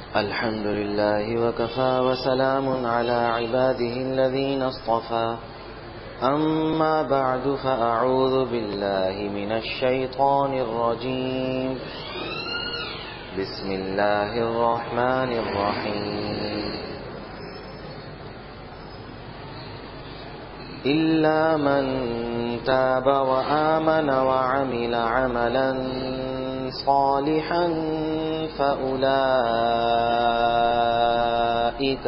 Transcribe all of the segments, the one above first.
الحمد لله وكفى وسلام على عباده الذين اصطفى أما بعد فأعوذ بالله من الشيطان الرجيم بسم الله الرحمن الرحيم إلا من تاب وآمن وعمل عملا صالحا فأولئك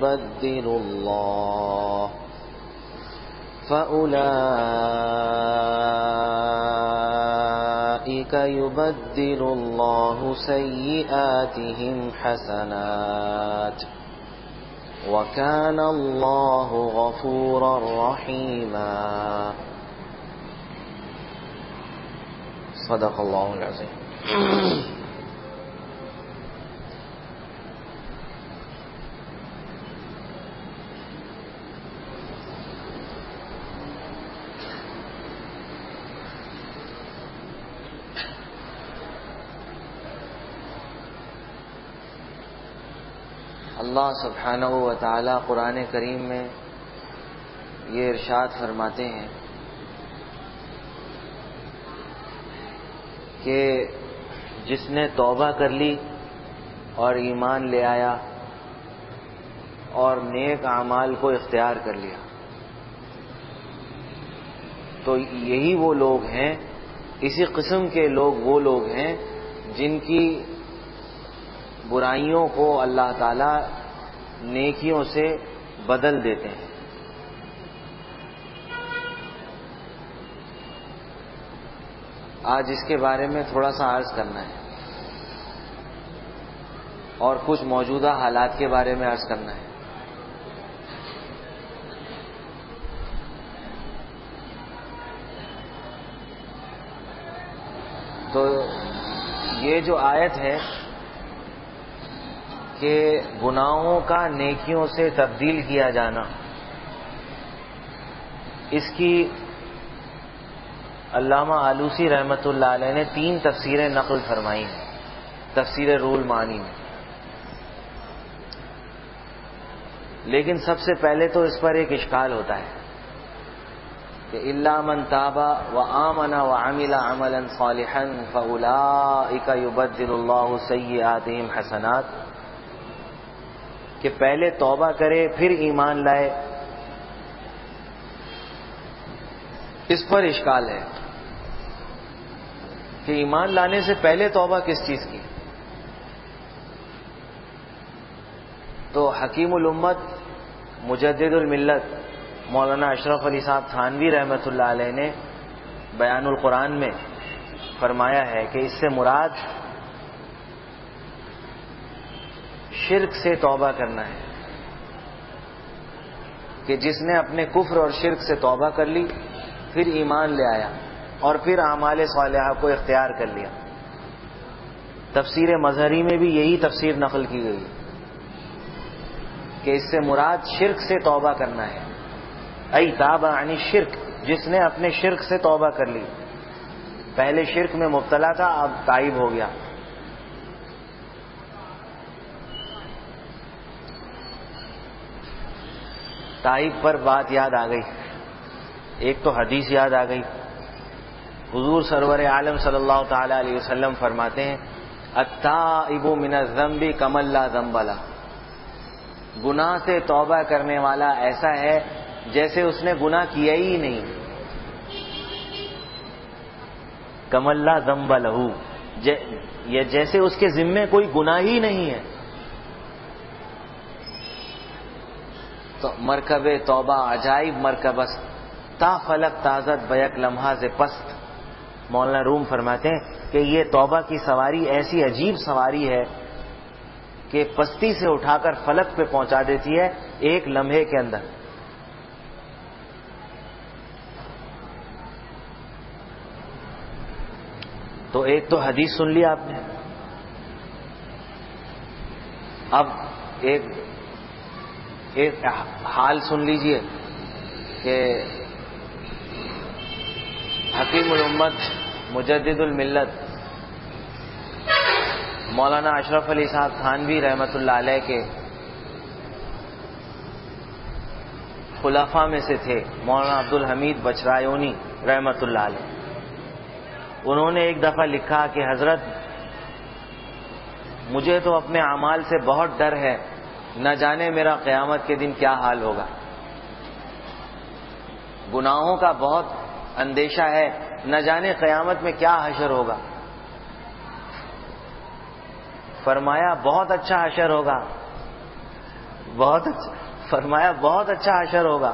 يبدل الله سيئاتهم حسنات وكان الله غفورا رحيما صدق الله العظيم. اللہ سبحانہ و تعالی قرآن کریم میں یہ ارشاد فرماتے ہیں کہ جس نے توبہ کر لی اور ایمان لے آیا اور نیک اعمال کو اختیار کر لیا تو یہی وہ لوگ ہیں، اسی قسم کے لوگ وہ لوگ ہیں جن کی برائیوں کو اللہ تعالی نیکیوں سے بدل دیتے ہیں۔ آج اس کے بارے میں تھوڑا سا عرض کرنا ہے اور کچھ موجودہ حالات کے بارے میں عرض کرنا ہے۔ تو یہ جو آیت ہے کہ گناہوں کا نیکیوں سے تبدیل کیا جانا، اس کی علامہ آلوسی رحمۃ اللہ علیہ نے 3 تفسیریں نقل فرمائی ہیں تفسیر روح المعانی میں، لیکن سب سے پہلے تو اس پر ایک اشکال ہوتا ہے کہ الا من تاب وآمن وعمل عملا صالحا فاولئک یبدل اللہ سیئاتہم حسنات، کہ پہلے توبہ کرے پھر ایمان لائے، اس پر اشکال ہے کہ ایمان لانے سے پہلے توبہ کس چیز کی؟ تو حکیم الامت مجدد الملت مولانا اشرف علی صاحب تھانوی رحمۃ اللہ علیہ نے بیان القرآن میں فرمایا ہے کہ اس سے مراد شرک سے توبہ کرنا ہے، کہ جس نے اپنے کفر اور شرک سے توبہ کر لی پھر ایمان لے آیا اور پھر اعمال صالحہ کو اختیار کر لیا۔ تفسیر مظہری میں بھی یہی تفسیر نقل کی گئی کہ اس سے مراد شرک سے توبہ کرنا ہے، ای تاب عن الشرک، جس نے اپنے شرک سے توبہ کر لی، پہلے شرک میں مبتلا تھا اب تائب ہو گیا۔ تائب پر بات یاد آ گئی، ایک تو حدیث یاد آ گئی، حضور سرور عالم صلی اللہ تعالی علیہ وسلم فرماتے ہیں التائب من الذنب کمن لا ذنب لہ، گناہ سے توبہ کرنے والا ایسا ہے جیسے اس نے گناہ کیا ہی نہیں، کمن لا ذنب لہ، یہ جیسے اس کے ذمے کوئی گناہ ہی نہیں ہے۔ تو مرکب توبہ عجائب مرکب است، تا فلک تازت بیک لمحہ سے پست، مولانا روم فرماتے ہیں کہ یہ توبہ کی سواری ایسی عجیب سواری ہے کہ پستی سے اٹھا کر فلک پہ پہنچا دیتی ہے ایک لمحے کے اندر۔ تو ایک تو حدیث سن لی آپ نے، اب ایک حال سن لیجئے کہ حکیم الامت مجدد الملت مولانا اشرف علی صاحب تھانوی رحمۃ اللہ علیہ کے خلفاء میں سے تھے، مولانا عبدالحمید بچرایونی رحمۃ اللہ علیہ. انہوں نے ایک دفعہ لکھا کہ حضرت مجھے تو اپنے اعمال سے بہت ڈر ہے، نہ جانے میرا قیامت کے دن کیا حال ہوگا. گناہوں کا بہت اندیشہ ہے، نہ جانے قیامت میں کیا حشر ہوگا. فرمایا بہت اچھا حشر ہوگا، بہت اچھا. فرمایا بہت اچھا حشر ہوگا.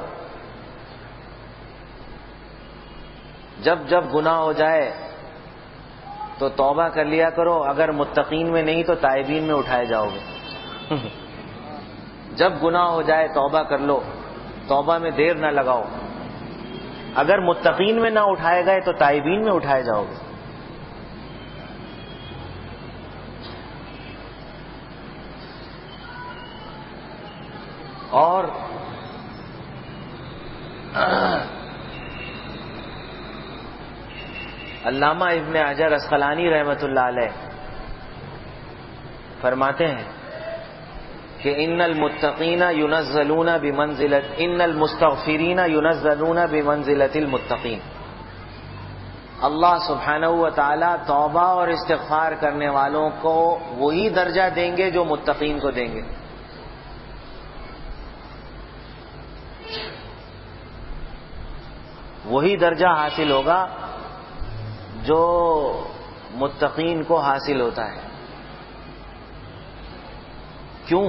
جب جب گناہ ہو جائے تو توبہ کر لیا کرو، اگر متقین میں نہیں تو تائبین میں اٹھائے جاؤ گے. جب گناہ ہو جائے توبہ کر لو، توبہ میں دیر نہ لگاؤ. اگر متقین میں نہ اٹھائے گئے تو تائبین میں اٹھائے جاؤ گے. اور علامہ ابن حجر عسقلانی رحمۃ اللہ علیہ فرماتے ہیں کہ ان المتقین ینزلون بمنزلۃ ان المستغفرین ینزلون بمنزلۃ المتقین. اللہ سبحانہ و تعالی توبہ اور استغفار کرنے والوں کو وہی درجہ دیں گے جو متقین کو دیں گے. وہی درجہ حاصل ہوگا جو متقین کو حاصل ہوتا ہے. کیوں؟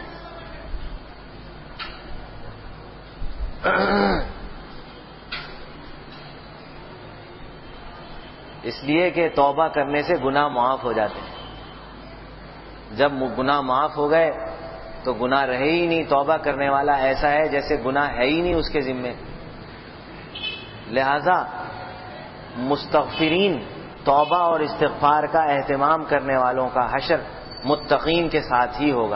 اس لیے کہ توبہ کرنے سے گناہ معاف ہو جاتے ہیں. جب گناہ معاف ہو گئے تو گناہ رہے ہی نہیں. توبہ کرنے والا ایسا ہے جیسے گناہ ہے ہی نہیں اس کے ذمے. لہذا مستغفرین، توبہ اور استغفار کا اہتمام کرنے والوں کا حشر متقین کے ساتھ ہی ہوگا.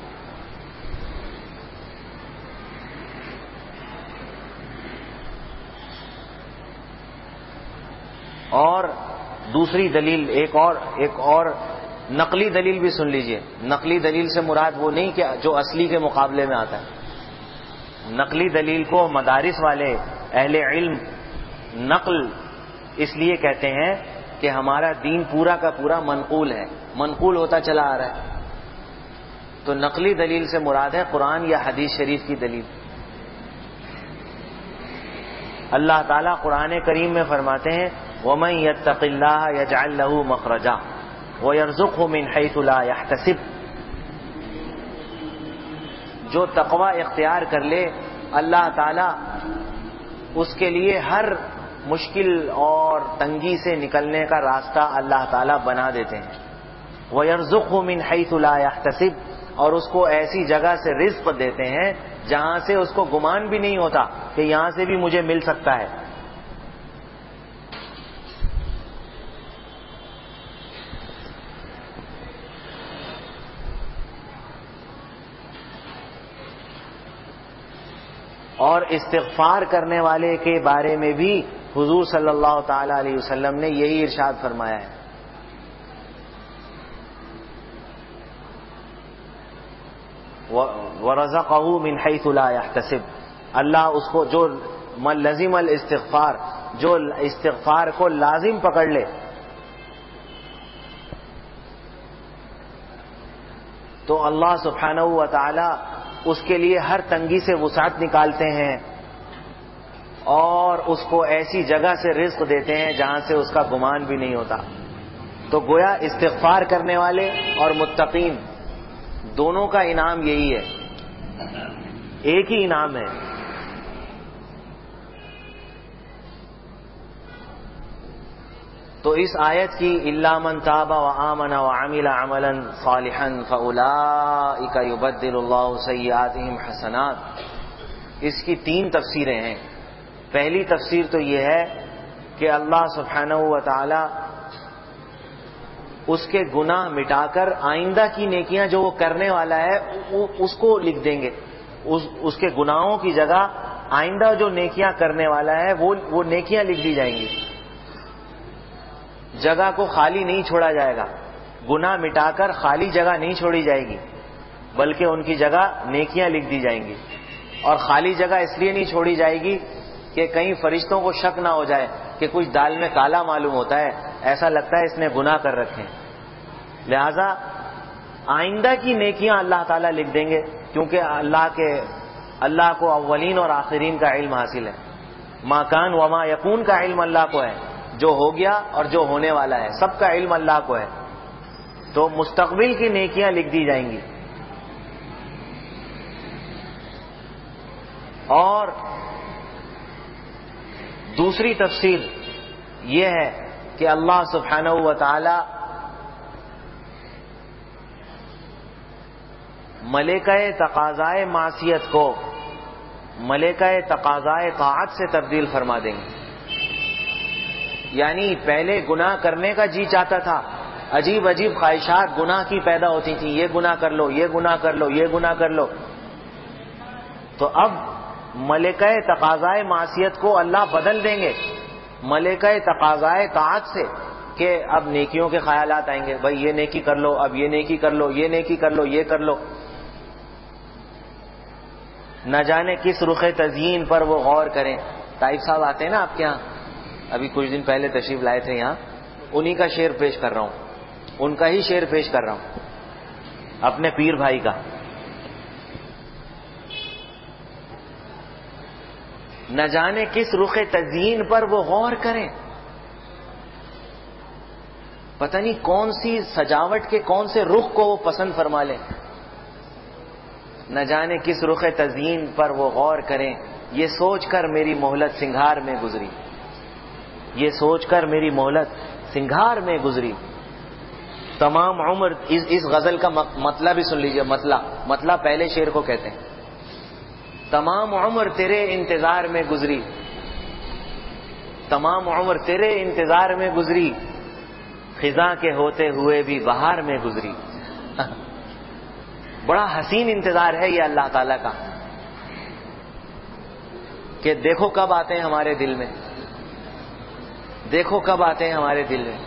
اور دوسری دلیل ایک اور نقلی دلیل بھی سن لیجئے. نقلی دلیل سے مراد وہ نہیں کہ جو اصلی کے مقابلے میں آتا ہے. نقلی دلیل کو مدارس والے اہل علم نقل اس لیے کہتے ہیں کہ ہمارا دین پورا کا پورا منقول ہے، منقول ہوتا چلا آ رہا ہے. تو نقلی دلیل سے مراد ہے قرآن یا حدیث شریف کی دلیل. اللہ تعالیٰ قرآن کریم میں فرماتے ہیں وَمَن يَتَّقِ اللَّهَ يَجْعَل لَّهُ مَخْرَجًا وَيَرْزُقْهُ مِنْ حَيْثُ لَا يَحْتَسِبُ. جو تقوی اختیار کر لے اللہ تعالیٰ اس کے لیے ہر مشکل اور تنگی سے نکلنے کا راستہ اللہ تعالیٰ بنا دیتے ہیں. وَيَرْزُقْهُ مِنْ حَيْثُ لَا يَحْتَسِبُ. اور اس کو ایسی جگہ سے رزق دیتے ہیں جہاں سے اس کو گمان بھی نہیں ہوتا کہ یہاں سے بھی مجھے مل سکتا ہے. اور استغفار کرنے والے کے بارے میں بھی حضور صلی اللہ تعالی علیہ وسلم نے یہی ارشاد فرمایا ہے. وَرَزَقَهُ مِنْ حَيْثُ لَا يَحْتَسِبُ. اللہ اس کو جو لزم الاستغفار، جو استغفار کو لازم پکڑ لے تو اللہ سبحانہ و تعالی اس کے لیے ہر تنگی سے وسعت نکالتے ہیں اور اس کو ایسی جگہ سے رزق دیتے ہیں جہاں سے اس کا گمان بھی نہیں ہوتا. تو گویا استغفار کرنے والے اور متقین دونوں کا انعام یہی ہے، ایک ہی انعام ہے. تو اس آیت کی الا من تاب وآمن وعمل عملا صالحا فاولئک یبدل اللہ سیئاتہم حسنات، اس کی 3 تفسیریں ہیں. پہلی تفسیر تو یہ ہے کہ اللہ سبحانہ و تعالی اس کے گناہ مٹا کر آئندہ کی نیکیاں جو وہ کرنے والا ہے اس کو لکھ دیں گے. اس کے گناہوں کی جگہ آئندہ جو نیکیاں کرنے والا ہے وہ نیکیاں لکھ دی جائیں گی. جگہ کو خالی نہیں چھوڑا جائے گا. گناہ مٹا کر خالی جگہ نہیں چھوڑی جائے گی، بلکہ ان کی جگہ نیکیاں لکھ دی جائیں گی. اور خالی جگہ اس لیے نہیں چھوڑی جائے گی کہ کہیں فرشتوں کو شک نہ ہو جائے کہ کچھ دال میں کالا معلوم ہوتا ہے، ایسا لگتا ہے اس نے گناہ کر رکھے ہیں. لہذا آئندہ کی نیکیاں اللہ تعالیٰ لکھ دیں گے، کیونکہ اللہ کو اولین اور آخرین کا علم حاصل ہے. ما کان وما یکون کا علم اللہ کو ہے، جو ہو گیا اور جو ہونے والا ہے سب کا علم اللہ کو ہے. تو مستقبل کی نیکیاں لکھ دی جائیں گی. اور دوسری تفسیر یہ ہے کہ اللہ سبحانہ و تعالی ملائکہ تقاضائے معصیت کو ملائکہ تقاضائے طاعت سے تبدیل فرما دیں گے. یعنی پہلے گناہ کرنے کا جی چاہتا تھا، عجیب عجیب خواہشات گناہ کی پیدا ہوتی تھیں، یہ گناہ کر لو، یہ گناہ کر لو، یہ گناہ کر لو. تو اب ملائکہ تقاضائے معصیت کو اللہ بدل دیں گے ملائکہ تقاضائے طاعت سے، کہ اب نیکیوں کے خیالات آئیں گے. بھائی یہ نیکی کر لو، اب یہ نیکی کر لو، یہ نیکی کر لو، یہ کر لو. نہ جانے کس رخ تزیین پر وہ غور کریں. طائف صاحب آتے ہیں نا آپ کے یہاں، ابھی کچھ دن پہلے تشریف لائے تھے یہاں، انہی کا شعر پیش کر رہا ہوں، ان کا ہی شعر پیش کر رہا ہوں اپنے پیر بھائی کا. نہ جانے کس رخ تزیین پر وہ غور کریں، پتہ نہیں کون سی سجاوٹ کے کون سے رخ کو وہ پسند فرما لیں. نہ جانے کس رخ تزیین پر وہ غور کریں، یہ سوچ کر میری مہلت سنگھار میں گزری، یہ سوچ کر میری مہلت سنگھار میں گزری. تمام عمر اس غزل کا مطلب بھی سن لیجئے. مطلب پہلے شعر کو کہتے ہیں. تمام عمر تیرے انتظار میں گزری، تمام عمر تیرے انتظار میں گزری، خزاں کے ہوتے ہوئے بھی بہار میں گزری. بڑا حسین انتظار ہے یہ اللہ تعالیٰ کا، کہ دیکھو کب آتے ہیں ہمارے دل میں، دیکھو کب آتے ہیں ہمارے دل میں.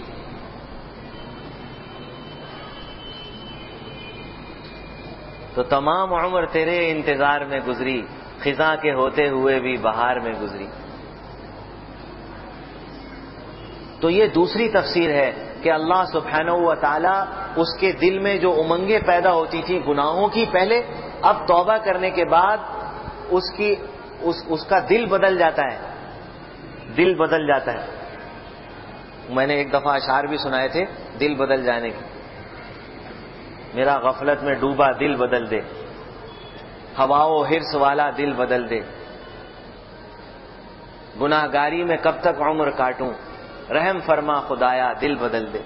تو تمام عمر تیرے انتظار میں گزری، خزاں کے ہوتے ہوئے بھی بہار میں گزری. تو یہ دوسری تفسیر ہے کہ اللہ سبحانہ و تعالی اس کے دل میں جو امنگیں پیدا ہوتی تھی گناہوں کی پہلے، اب توبہ کرنے کے بعد اس کا دل بدل جاتا ہے، دل بدل جاتا ہے. میں نے ایک دفعہ اشعار بھی سنائے تھے دل بدل جانے کے. میرا غفلت میں ڈوبا دل بدل دے، ہوا و حرص والا دل بدل دے، گناہگاری میں کب تک عمر کاٹوں، رحم فرما خدایا دل بدل دے.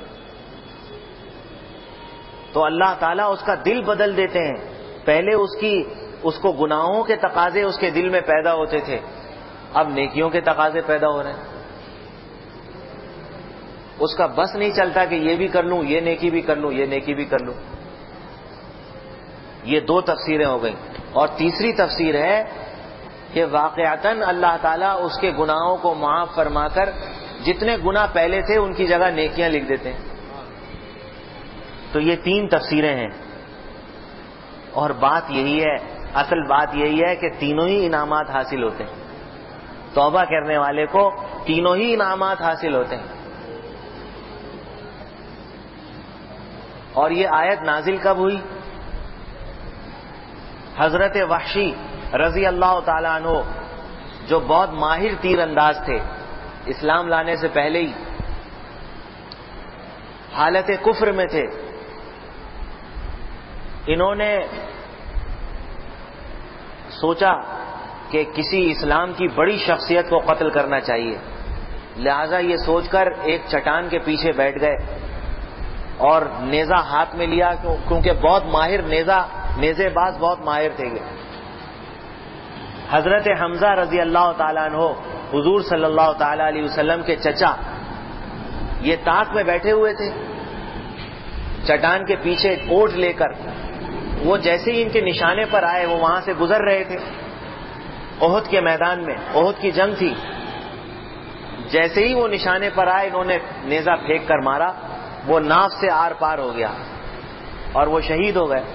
تو اللہ تعالیٰ اس کا دل بدل دیتے ہیں. پہلے اس کو گناہوں کے تقاضے اس کے دل میں پیدا ہوتے تھے، اب نیکیوں کے تقاضے پیدا ہو رہے ہیں. اس کا بس نہیں چلتا کہ یہ بھی کر لوں، یہ نیکی بھی کر لوں، یہ نیکی بھی کر لوں. یہ دو تفسیریں ہو گئیں. اور تیسری تفسیر ہے کہ واقعتاً اللہ تعالیٰ اس کے گناہوں کو معاف فرما کر جتنے گناہ پہلے تھے ان کی جگہ نیکیاں لکھ دیتے ہیں. تو یہ تین تفسیریں ہیں. اور بات یہی ہے، اصل بات یہی ہے کہ تینوں ہی انعامات حاصل ہوتے ہیں. توبہ کرنے والے کو تینوں ہی انعامات حاصل ہوتے ہیں. اور یہ آیت نازل کب ہوئی؟ حضرت وحشی رضی اللہ تعالیٰ عنہ جو بہت ماہر تیر انداز تھے، اسلام لانے سے پہلے ہی حالت کفر میں تھے. انہوں نے سوچا کہ کسی اسلام کی بڑی شخصیت کو قتل کرنا چاہیے. لہذا یہ سوچ کر ایک چٹان کے پیچھے بیٹھ گئے اور نیزہ ہاتھ میں لیا، کیونکہ بہت ماہر نیزے باز بہت ماہر تھے. حضرت حمزہ رضی اللہ تعالیٰ عنہ حضور صلی اللہ تعالیٰ علیہ وسلم کے چچا یہ تاک میں بیٹھے ہوئے تھے چٹان کے پیچھے اوٹ لے کر. وہ جیسے ہی ان کے نشانے پر آئے وہ وہاں سے گزر رہے تھے. احد کے میدان میں احد کی جنگ تھی. جیسے ہی وہ نشانے پر آئے انہوں نے نیزہ پھینک کر مارا. وہ ناف سے آر پار ہو گیا اور وہ شہید ہو گئے.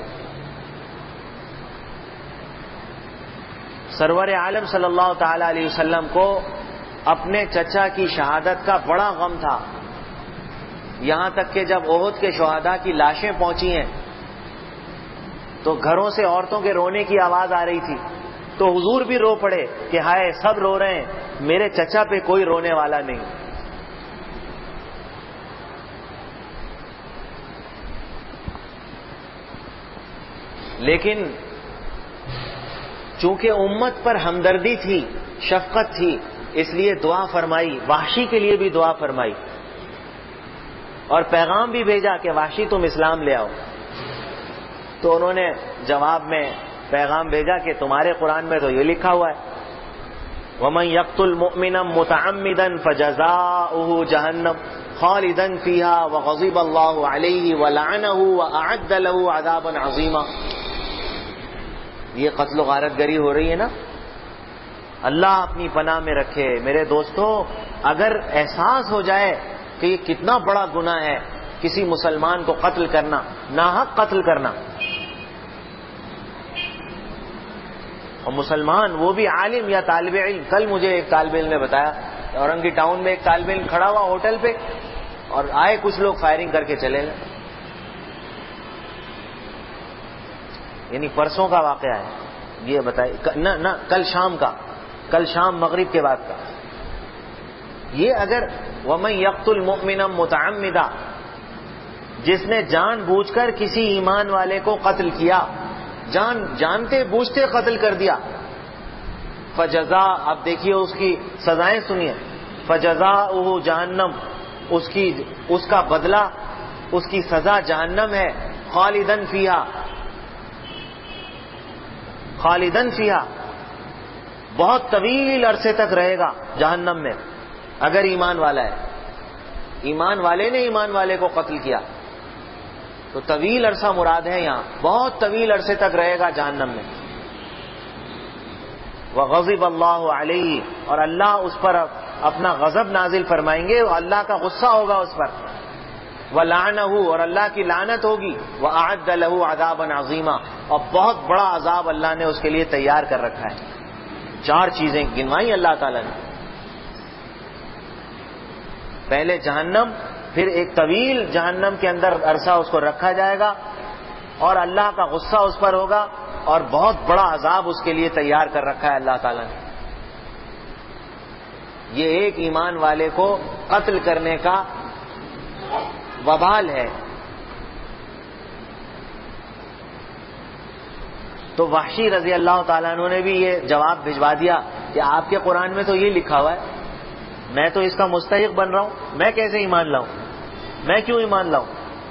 سرور عالم صلی اللہ تعالی علیہ وسلم کو اپنے چچا کی شہادت کا بڑا غم تھا، یہاں تک کہ جب احد کے شہداء کی لاشیں پہنچی ہیں تو گھروں سے عورتوں کے رونے کی آواز آ رہی تھی، تو حضور بھی رو پڑے کہ ہائے سب رو رہے ہیں، میرے چچا پہ کوئی رونے والا نہیں. لیکن چونکہ امت پر ہمدردی تھی، شفقت تھی، اس لیے دعا فرمائی، وحشی کے لیے بھی دعا فرمائی اور پیغام بھی بھیجا کہ وحشی تم اسلام لے آؤ. تو انہوں نے جواب میں پیغام بھیجا کہ تمہارے قرآن میں تو یہ لکھا ہوا ہے وَمَن يَقْتُلْ مُؤْمِنًا مُتَعَمِّدًا فَجَزَاؤُهُ جَهَنَّمُ خَالِدًا فِيهَا وَغَضِبَ اللَّهُ عَلَيْهِ وَلَعَنَهُ وَأَعَدَّ لَهُ عَذَابًا عَظِيمًا. یہ قتل و غارت گری ہو رہی ہے نا، اللہ اپنی پناہ میں رکھے. میرے دوستو، اگر احساس ہو جائے کہ یہ کتنا بڑا گناہ ہے کسی مسلمان کو قتل کرنا، ناحق قتل کرنا، اور مسلمان وہ بھی عالم یا طالب علم. کل مجھے ایک طالب علم نے بتایا اورنگی ٹاؤن میں ایک طالب علم کھڑا ہوا ہوٹل پہ اور آئے کچھ لوگ فائرنگ کر کے چلے گئے. یعنی پرسوں کا واقعہ ہے یہ، بتائیے نہ کل شام مغرب کے بعد کا. یہ اگر وَمَن يَقْتُلْ مُؤْمِنًا مُتَعَمِّدًا، جس نے جان بوجھ کر کسی ایمان والے کو قتل کیا، جانتے بوجھتے قتل کر دیا، فجزا، اب دیکھیے اس کی سزائیں سنیے، فجزاؤہ جہنم، اس کا بدلہ، اس کی سزا جہنم ہے، خالدن فیہا، بہت طویل عرصے تک رہے گا جہنم میں اگر ایمان والا ہے. ایمان والے نے ایمان والے کو قتل کیا تو طویل عرصہ مراد ہے یہاں، بہت طویل عرصے تک رہے گا جہنم میں. وغضب اللہ علیہ، اور اللہ اس پر اپنا غضب نازل فرمائیں گے، اللہ کا غصہ ہوگا اس پر. ولعنہ، اور اللہ کی لعنت ہوگی. واعد له عذابا عظیما، اور بہت بڑا عذاب اللہ نے اس کے لیے تیار کر رکھا ہے. 4 چیزیں گنوائی اللہ تعالیٰ نے، پہلے جہنم، پھر ایک طویل جہنم کے اندر عرصہ اس کو رکھا جائے گا اور اللہ کا غصہ اس پر ہوگا، اور بہت بڑا عذاب اس کے لیے تیار کر رکھا ہے اللہ تعالیٰ نے. یہ ایک ایمان والے کو قتل کرنے کا وبال ہے. تو وحشی رضی اللہ تعالیٰ عنہ نے بھی یہ جواب بھجوا دیا کہ آپ کے قرآن میں تو یہ لکھا ہوا ہے، میں تو اس کا مستحق بن رہا ہوں، میں کیسے ایمان لاؤں، میں کیوں ایمان لاؤں.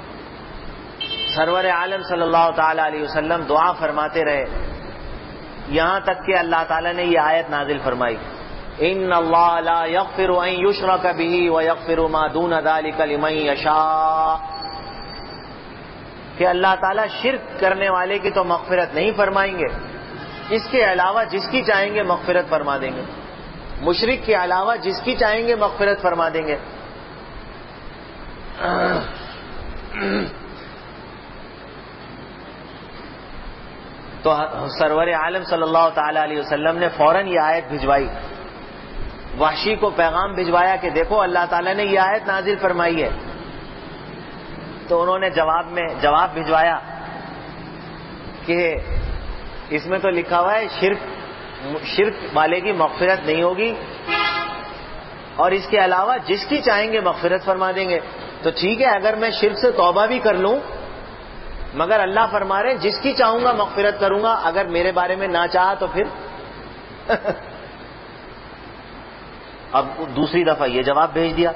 سرور عالم صلی اللہ تعالی علیہ وسلم دعا فرماتے رہے یہاں تک کہ اللہ تعالیٰ نے یہ آیت نازل فرمائی، ان اللہ لا یغفر ان یشرک بہ ویغفر ما دون ذلک لمن یشاء، کہ اللہ تعالیٰ شرک کرنے والے کی تو مغفرت نہیں فرمائیں گے، اس کے علاوہ جس کی چاہیں گے مغفرت فرما دیں گے. مشرک کے علاوہ جس کی چاہیں گے مغفرت فرما دیں گے. تو سرور عالم صلی اللہ تعالی علیہ وسلم نے فوراً یہ آیت بھجوائی، وحشی کو پیغام بھجوایا کہ دیکھو اللہ تعالیٰ نے یہ آیت نازل فرمائی ہے. تو انہوں نے جواب بھجوایا کہ اس میں تو لکھا ہوا ہے شرک والے کی مغفرت نہیں ہوگی، اور اس کے علاوہ جس کی چاہیں گے مغفرت فرما دیں گے. تو ٹھیک ہے، اگر میں شرک سے توبہ بھی کر لوں، مگر اللہ فرما رہے ہیں جس کی چاہوں گا مغفرت کروں گا، اگر میرے بارے میں نہ چاہا تو پھر اب دوسری دفعہ یہ جواب بھیج دیا.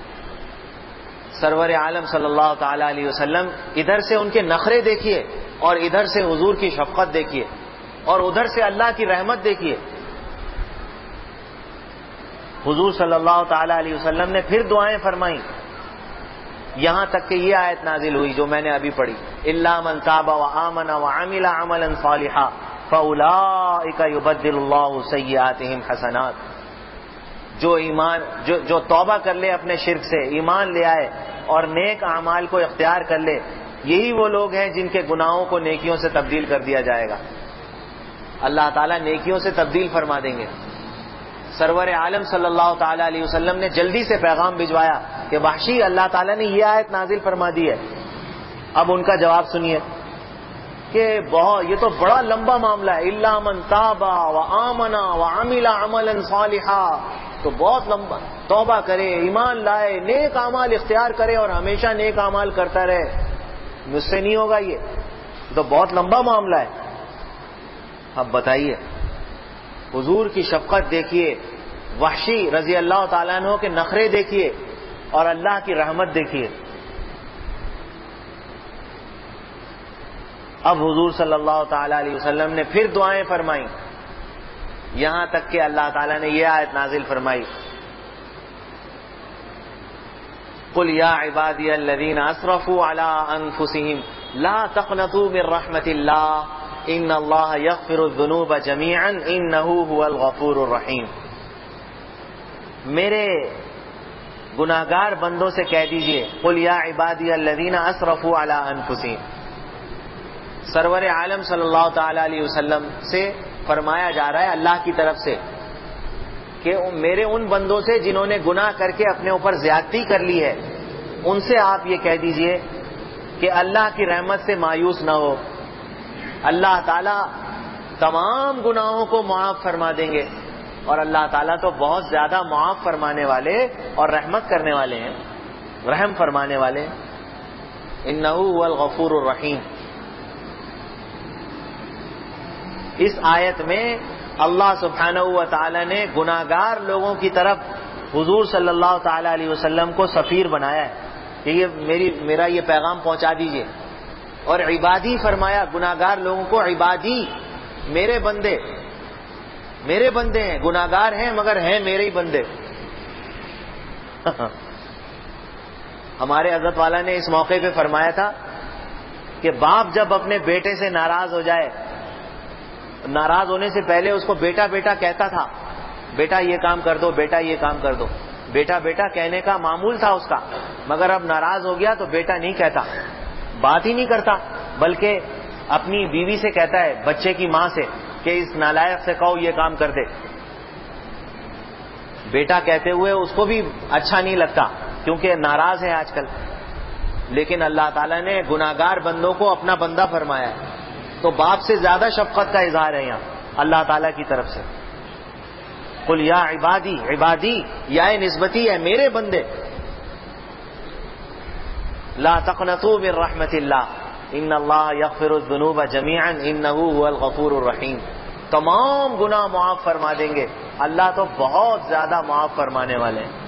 سرور عالم صلی اللہ تعالی علیہ وسلم ادھر سے ان کے نخرے دیکھیے، اور ادھر سے حضور کی شفقت دیکھیے، اور ادھر سے اللہ کی رحمت دیکھیے. حضور صلی اللہ تعالی علیہ وسلم نے پھر دعائیں فرمائیں، یہاں تک کہ یہ آیت نازل ہوئی جو میں نے ابھی پڑھی، الا من تاب وآمن وعمل عملا صالحا فاولئک یبدل اللہ سیئاتہم حسنات. جو توبہ کر لے اپنے شرک سے، ایمان لے آئے اور نیک اعمال کو اختیار کر لے، یہی وہ لوگ ہیں جن کے گناہوں کو نیکیوں سے تبدیل کر دیا جائے گا. اللہ تعالیٰ نیکیوں سے تبدیل فرما دیں گے. سرور عالم صلی اللہ تعالی علیہ وسلم نے جلدی سے پیغام بھجوایا کہ وحشی، اللہ تعالیٰ نے یہ آیت نازل فرما دی ہے. اب ان کا جواب سنیے کہ یہ تو بڑا لمبا معاملہ ہے. الا من تاب وآمن وعمل عملا صالحا، تو بہت لمبا. توبہ کرے، ایمان لائے، نیک اعمال اختیار کرے اور ہمیشہ نیک اعمال کرتا رہے. مجھ سے نہیں ہوگا، یہ تو بہت لمبا معاملہ ہے. اب بتائیے، حضور کی شفقت دیکھیے، وحشی رضی اللہ تعالیٰ عنہ کے نخرے دیکھیے اور اللہ کی رحمت دیکھیے. اب حضور صلی اللہ تعالی علیہ وسلم نے پھر دعائیں فرمائیں، یہاں تک کہ اللہ تعالیٰ نے یہ آیت نازل فرمائی، قل یا عبادی الذین اسرفوا علی انفسہم لا تقنطوا من رحمت اللہ ان اللہ یغفر الذنوب جمیعا انہ هو الغفور الرحیم. میرے گناہگار بندوں سے کہہ دیجئے، قل یا عبادی الذین اسرفوا علی انفسہم. سرور عالم صلی اللہ تعالی علیہ وسلم سے فرمایا جا رہا ہے اللہ کی طرف سے کہ میرے ان بندوں سے جنہوں نے گناہ کر کے اپنے اوپر زیادتی کر لی ہے، ان سے آپ یہ کہہ دیجئے کہ اللہ کی رحمت سے مایوس نہ ہو. اللہ تعالیٰ تمام گناہوں کو معاف فرما دیں گے، اور اللہ تعالیٰ تو بہت زیادہ معاف فرمانے والے اور رحمت کرنے والے ہیں، رحم فرمانے والے. انہ هو الغفور الرحیم. اس آیت میں اللہ سبحانہ و تعالی نے گناہگار لوگوں کی طرف حضور صلی اللہ تعالی علیہ وسلم کو سفیر بنایا ہے کہ یہ میرا یہ پیغام پہنچا دیجئے. اور عبادی فرمایا، گناہگار لوگوں کو عبادی، میرے بندے، میرے بندے ہیں، گناہگار ہیں مگر ہیں میرے ہی بندے. ہمارے حضرت والا نے اس موقع پہ فرمایا تھا کہ باپ جب اپنے بیٹے سے ناراض ہو جائے، ناراض ہونے سے پہلے اس کو بیٹا بیٹا کہتا تھا، بیٹا یہ کام کر دو، بیٹا یہ کام کر دو. بیٹا بیٹا کہنے کا معمول تھا اس کا، مگر اب ناراض ہو گیا تو بیٹا نہیں کہتا، بات ہی نہیں کرتا، بلکہ اپنی بیوی سے کہتا ہے، بچے کی ماں سے، کہ اس نالائق سے کہو یہ کام کر دے. بیٹا کہتے ہوئے اس کو بھی اچھا نہیں لگتا کیونکہ ناراض ہے آج کل. لیکن اللہ تعالیٰ نے گناہگار بندوں کو اپنا بندہ فرمایا ہے، تو باپ سے زیادہ شفقت کا اظہار ہے یہاں اللہ تعالیٰ کی طرف سے. قل یا عبادی، عبادی یا نسبتی ہے، میرے بندے. لا تقنطوا من رحمت اللہ ان اللہ یغفر الذنوب جمیعا انہ هو الغفور الرحیم. تمام گناہ معاف فرما دیں گے، اللہ تو بہت زیادہ معاف فرمانے والے ہیں.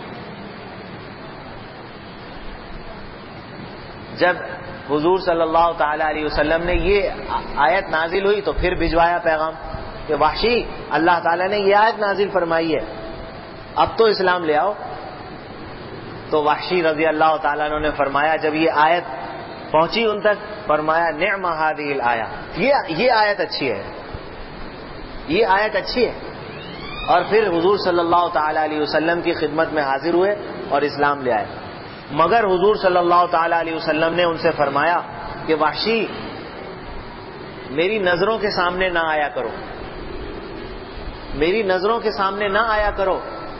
جب حضور صلی اللہ تعالی علیہ وسلم نے یہ آیت نازل ہوئی تو پھر بھجوایا پیغام کہ وحشی، اللہ تعالیٰ نے یہ آیت نازل فرمائی ہے، اب تو اسلام لے آؤ. تو وحشی رضی اللہ تعالیٰ عنہ نے فرمایا، جب یہ آیت پہنچی ان تک، فرمایا نعم هذه الآیہ، یہ آیت اچھی ہے، یہ آیت اچھی ہے. اور پھر حضور صلی اللہ تعالی علیہ وسلم کی خدمت میں حاضر ہوئے اور اسلام لے آئے. مگر حضور صلی اللہ تعالی علیہ وسلم نے ان سے فرمایا کہ وحشی، میری نظروں کے سامنے نہ آیا کرو، میری نظروں کے سامنے نہ آیا کرو،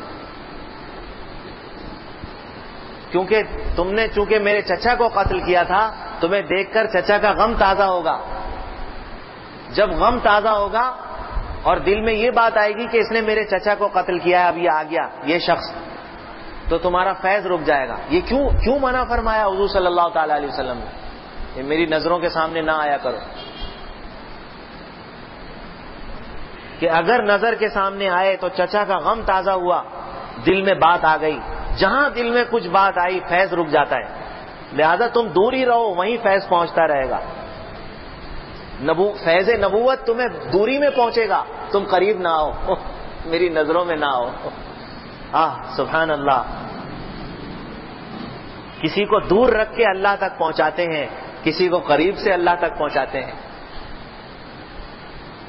کیونکہ تم نے چونکہ میرے چچا کو قتل کیا تھا، تمہیں دیکھ کر چچا کا غم تازہ ہوگا. جب غم تازہ ہوگا اور دل میں یہ بات آئے گی کہ اس نے میرے چچا کو قتل کیا ہے، اب یہ آ گیا یہ شخص، تو تمہارا فیض رک جائے گا. یہ کیوں منع فرمایا حضور صلی اللہ تعالی علیہ وسلم نے، یہ میری نظروں کے سامنے نہ آیا کرو. کہ اگر نظر کے سامنے آئے تو چچا کا غم تازہ ہوا، دل میں بات آ گئی، جہاں دل میں کچھ بات آئی فیض رک جاتا ہے. لہذا تم دور ہی رہو، وہیں فیض پہنچتا رہے گا. فیض نبوت تمہیں دوری میں پہنچے گا، تم قریب نہ آؤ، میری نظروں میں نہ آؤ. سبحان اللہ. کسی کو دور رکھ کے اللہ تک پہنچاتے ہیں، کسی کو قریب سے اللہ تک پہنچاتے ہیں.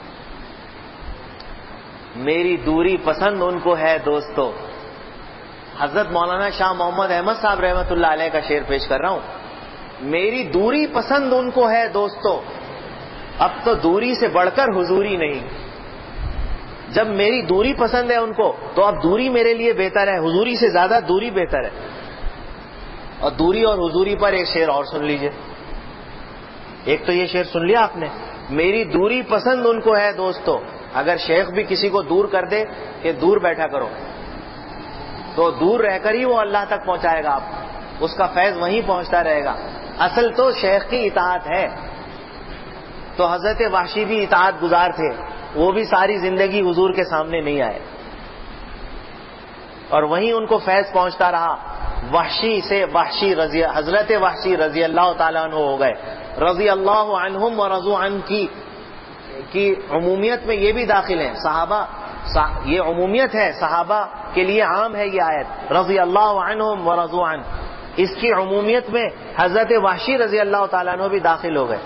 میری دوری پسند ان کو ہے دوستو، حضرت مولانا شاہ محمد احمد صاحب رحمۃ اللہ علیہ کا شعر پیش کر رہا ہوں. میری دوری پسند ان کو ہے دوستو، اب تو دوری سے بڑھ کر حضوری نہیں. جب میری دوری پسند ہے ان کو تو اب دوری میرے لیے بہتر ہے، حضوری سے زیادہ دوری بہتر ہے. اور دوری اور حضوری پر ایک شعر اور سن لیجئے. ایک تو یہ شعر سن لیا آپ نے، میری دوری پسند ان کو ہے دوستو. اگر شیخ بھی کسی کو دور کر دے کہ دور بیٹھا کرو تو دور رہ کر ہی وہ اللہ تک پہنچائے گا، آپ اس کا فیض وہیں پہنچتا رہے گا. اصل تو شیخ کی اطاعت ہے. تو حضرت وحشی بھی اطاعت گزار تھے، وہ بھی ساری زندگی حضور کے سامنے نہیں آئے اور وہیں ان کو فیض پہنچتا رہا. وحشی سے حضرت وحشی رضی اللہ تعالیٰ عنہ ہو گئے. رضی اللہ عنہم ورضوا عنہ کی عمومیت میں یہ بھی داخل ہیں صحابہ. یہ عمومیت ہے، صحابہ کے لیے عام ہے یہ آیت، رضی اللہ عنہم ورضوا عنہ. اس کی عمومیت میں حضرت وحشی رضی اللہ تعالیٰ عنہ بھی داخل ہو گئے.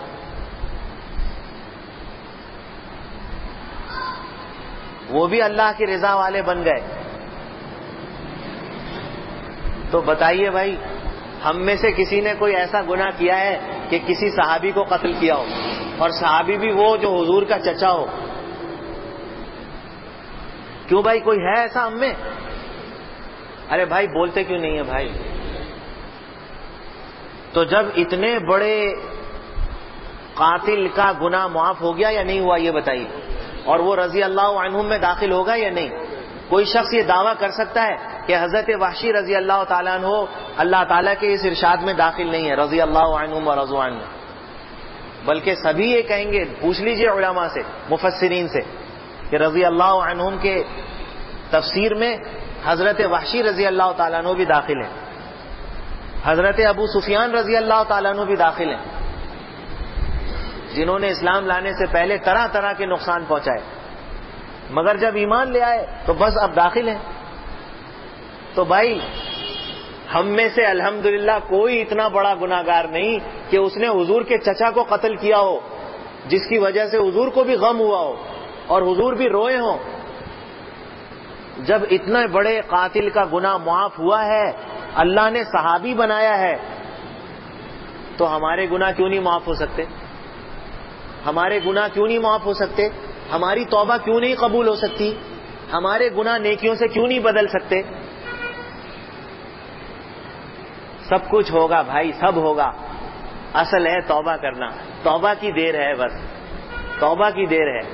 وہ بھی اللہ کی رضا والے بن گئے. تو بتائیے بھائی، ہم میں سے کسی نے کوئی ایسا گناہ کیا ہے کہ کسی صحابی کو قتل کیا ہو، اور صحابی بھی وہ جو حضور کا چچا ہو؟ کیوں بھائی، کوئی ہے ایسا ہم میں؟ ارے بھائی بولتے کیوں نہیں ہے بھائی؟ تو جب اتنے بڑے قاتل کا گناہ معاف ہو گیا یا نہیں ہوا یہ بتائیے، اور وہ رضی اللہ عنہم میں داخل ہوگا یا نہیں؟ کوئی شخص یہ دعویٰ کر سکتا ہے کہ حضرت وحشی رضی اللہ تعالیٰ عنہ اللہ تعالیٰ کے اس ارشاد میں داخل نہیں ہے رضی اللہ عنہم ورضوا عنہ؟ بلکہ سبھی یہ کہیں گے، پوچھ لیجئے علماء سے، مفسرین سے، کہ رضی اللہ عنہم کے تفسیر میں حضرت وحشی رضی اللہ تعالیٰ عنہ بھی داخل ہیں، حضرت ابو سفیان رضی اللہ تعالیٰ عنہ بھی داخل ہیں، جنہوں نے اسلام لانے سے پہلے طرح طرح کے نقصان پہنچائے، مگر جب ایمان لے آئے تو بس اب داخل ہیں. تو بھائی ہم میں سے الحمدللہ کوئی اتنا بڑا گناہگار نہیں کہ اس نے حضور کے چچا کو قتل کیا ہو، جس کی وجہ سے حضور کو بھی غم ہوا ہو اور حضور بھی روئے ہوں. جب اتنے بڑے قاتل کا گناہ معاف ہوا ہے، اللہ نے صحابی بنایا ہے، تو ہمارے گناہ کیوں نہیں معاف ہو سکتے؟ ہمارے گناہ کیوں نہیں معاف ہو سکتے؟ ہماری توبہ کیوں نہیں قبول ہو سکتی؟ ہمارے گناہ نیکیوں سے کیوں نہیں بدل سکتے؟ سب کچھ ہوگا بھائی، سب ہوگا. اصل ہے توبہ کرنا. توبہ کی دیر ہے، بس توبہ کی دیر ہے.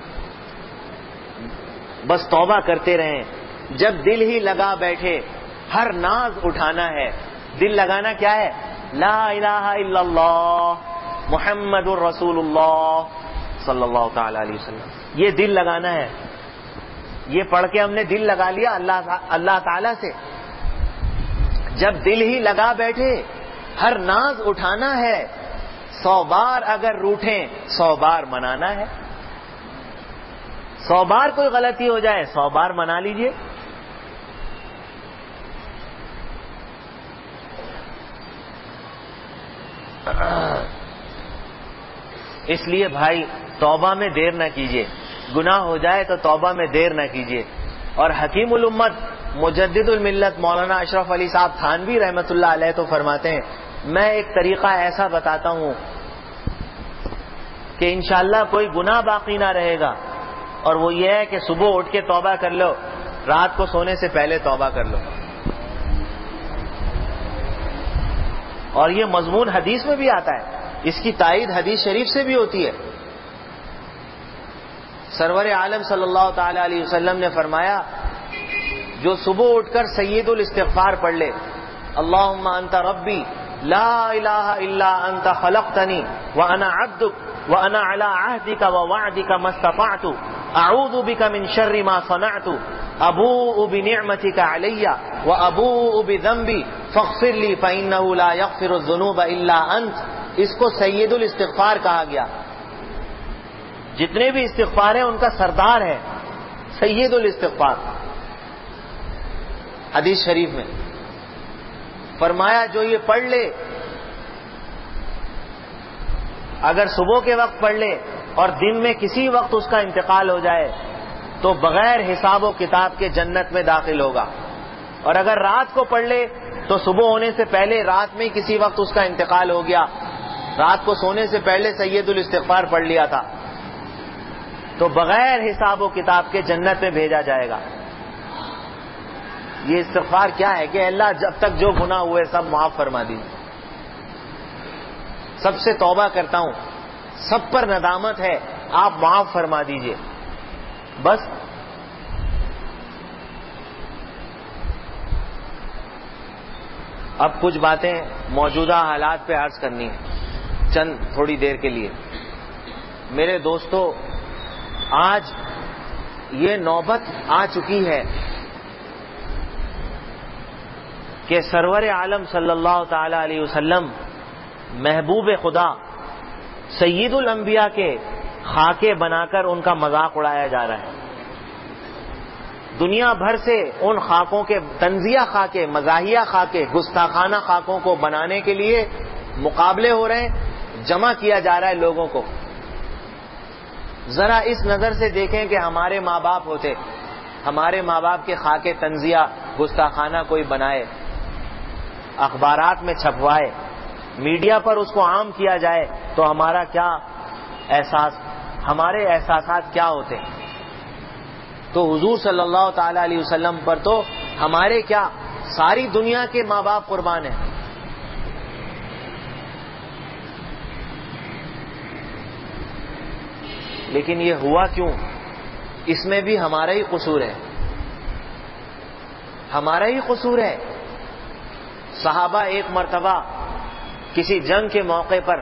بس توبہ کرتے رہیں. جب دل ہی لگا بیٹھے ہر ناز اٹھانا ہے. دل لگانا کیا ہے؟ لا الہ الا اللہ محمد الرسول اللہ صلی اللہ تعالی علیہ وسلم. یہ دل لگانا ہے. یہ پڑھ کے ہم نے دل لگا لیا اللہ تعالی سے. جب دل ہی لگا بیٹھے ہر ناز اٹھانا ہے. 100 بار اگر روٹھیں 100 بار منانا ہے. 100 بار کوئی غلطی ہو جائے 100 بار منا لیجئے. اس لیے بھائی توبہ میں دیر نہ کیجیے. گناہ ہو جائے تو توبہ میں دیر نہ کیجیے. اور حکیم الامت مجدد الملت مولانا اشرف علی صاحب تھانوی رحمۃ اللہ علیہ تو فرماتے ہیں، میں ایک طریقہ ایسا بتاتا ہوں کہ انشاءاللہ کوئی گناہ باقی نہ رہے گا، اور وہ یہ ہے کہ صبح اٹھ کے توبہ کر لو، رات کو سونے سے پہلے توبہ کر لو. اور یہ مضمون حدیث میں بھی آتا ہے، اس کی تائید حدیث شریف سے بھی ہوتی ہے. سرور عالم صلی اللہ تعالی علیہ وسلم نے فرمایا، جو صبح اٹھ کر سید الاستغفار پڑھ لے، اللہم انت ربی لا الہ الا انت خلقتنی وانا عبدک وانا علی عہدک ووعدک ما استطعت اعوذ بک من شر ما صنعت ابوء بنعمتک علی وابوء بذنبی فاغفر لی فانہ لا یغفر الذنوب الا انت. اس کو سید الاستغفار کہا گیا. جتنے بھی استغفار ہیں ان کا سردار ہے سید الاستغفار. حدیث شریف میں فرمایا جو یہ پڑھ لے، اگر صبح کے وقت پڑھ لے اور دن میں کسی وقت اس کا انتقال ہو جائے تو بغیر حساب و کتاب کے جنت میں داخل ہوگا. اور اگر رات کو پڑھ لے تو صبح ہونے سے پہلے رات میں کسی وقت اس کا انتقال ہو گیا، رات کو سونے سے پہلے سید الاستغفار پڑھ لیا تھا، تو بغیر حساب و کتاب کے جنت میں بھیجا جائے گا۔ یہ استغفار کیا ہے کہ اللہ جب تک جو گناہ ہوئے سب معاف فرما دیجیے، سب سے توبہ کرتا ہوں، سب پر ندامت ہے، آپ معاف فرما دیجیے، بس۔ اب کچھ باتیں موجودہ حالات پہ عرض کرنی ہے چند تھوڑی دیر کے لیے۔ میرے دوستو، آج یہ نوبت آ چکی ہے کہ سرور عالم صلی اللہ تعالی علیہ وسلم، محبوب خدا، سید الانبیاء کے خاکے بنا کر ان کا مذاق اڑایا جا رہا ہے۔ دنیا بھر سے ان خاکوں کے تنزیہ خاکے، مزاحیہ خاکے، گستاخانہ خاکوں کو بنانے کے لیے مقابلے ہو رہے ہیں، جمع کیا جا رہا ہے لوگوں کو۔ ذرا اس نظر سے دیکھیں کہ ہمارے ماں باپ ہوتے، ہمارے ماں باپ کے خاکے تنزیہ گستاخانہ کوئی بنائے، اخبارات میں چھپوائے، میڈیا پر اس کو عام کیا جائے تو ہمارا کیا احساس، ہمارے احساسات کیا ہوتے ہیں؟ تو حضور صلی اللہ تعالی علیہ وسلم پر تو ہمارے کیا، ساری دنیا کے ماں باپ قربان ہیں۔ لیکن یہ ہوا کیوں؟ اس میں بھی ہمارا ہی قصور ہے، ہمارا ہی قصور ہے۔ صحابہ ایک مرتبہ کسی جنگ کے موقع پر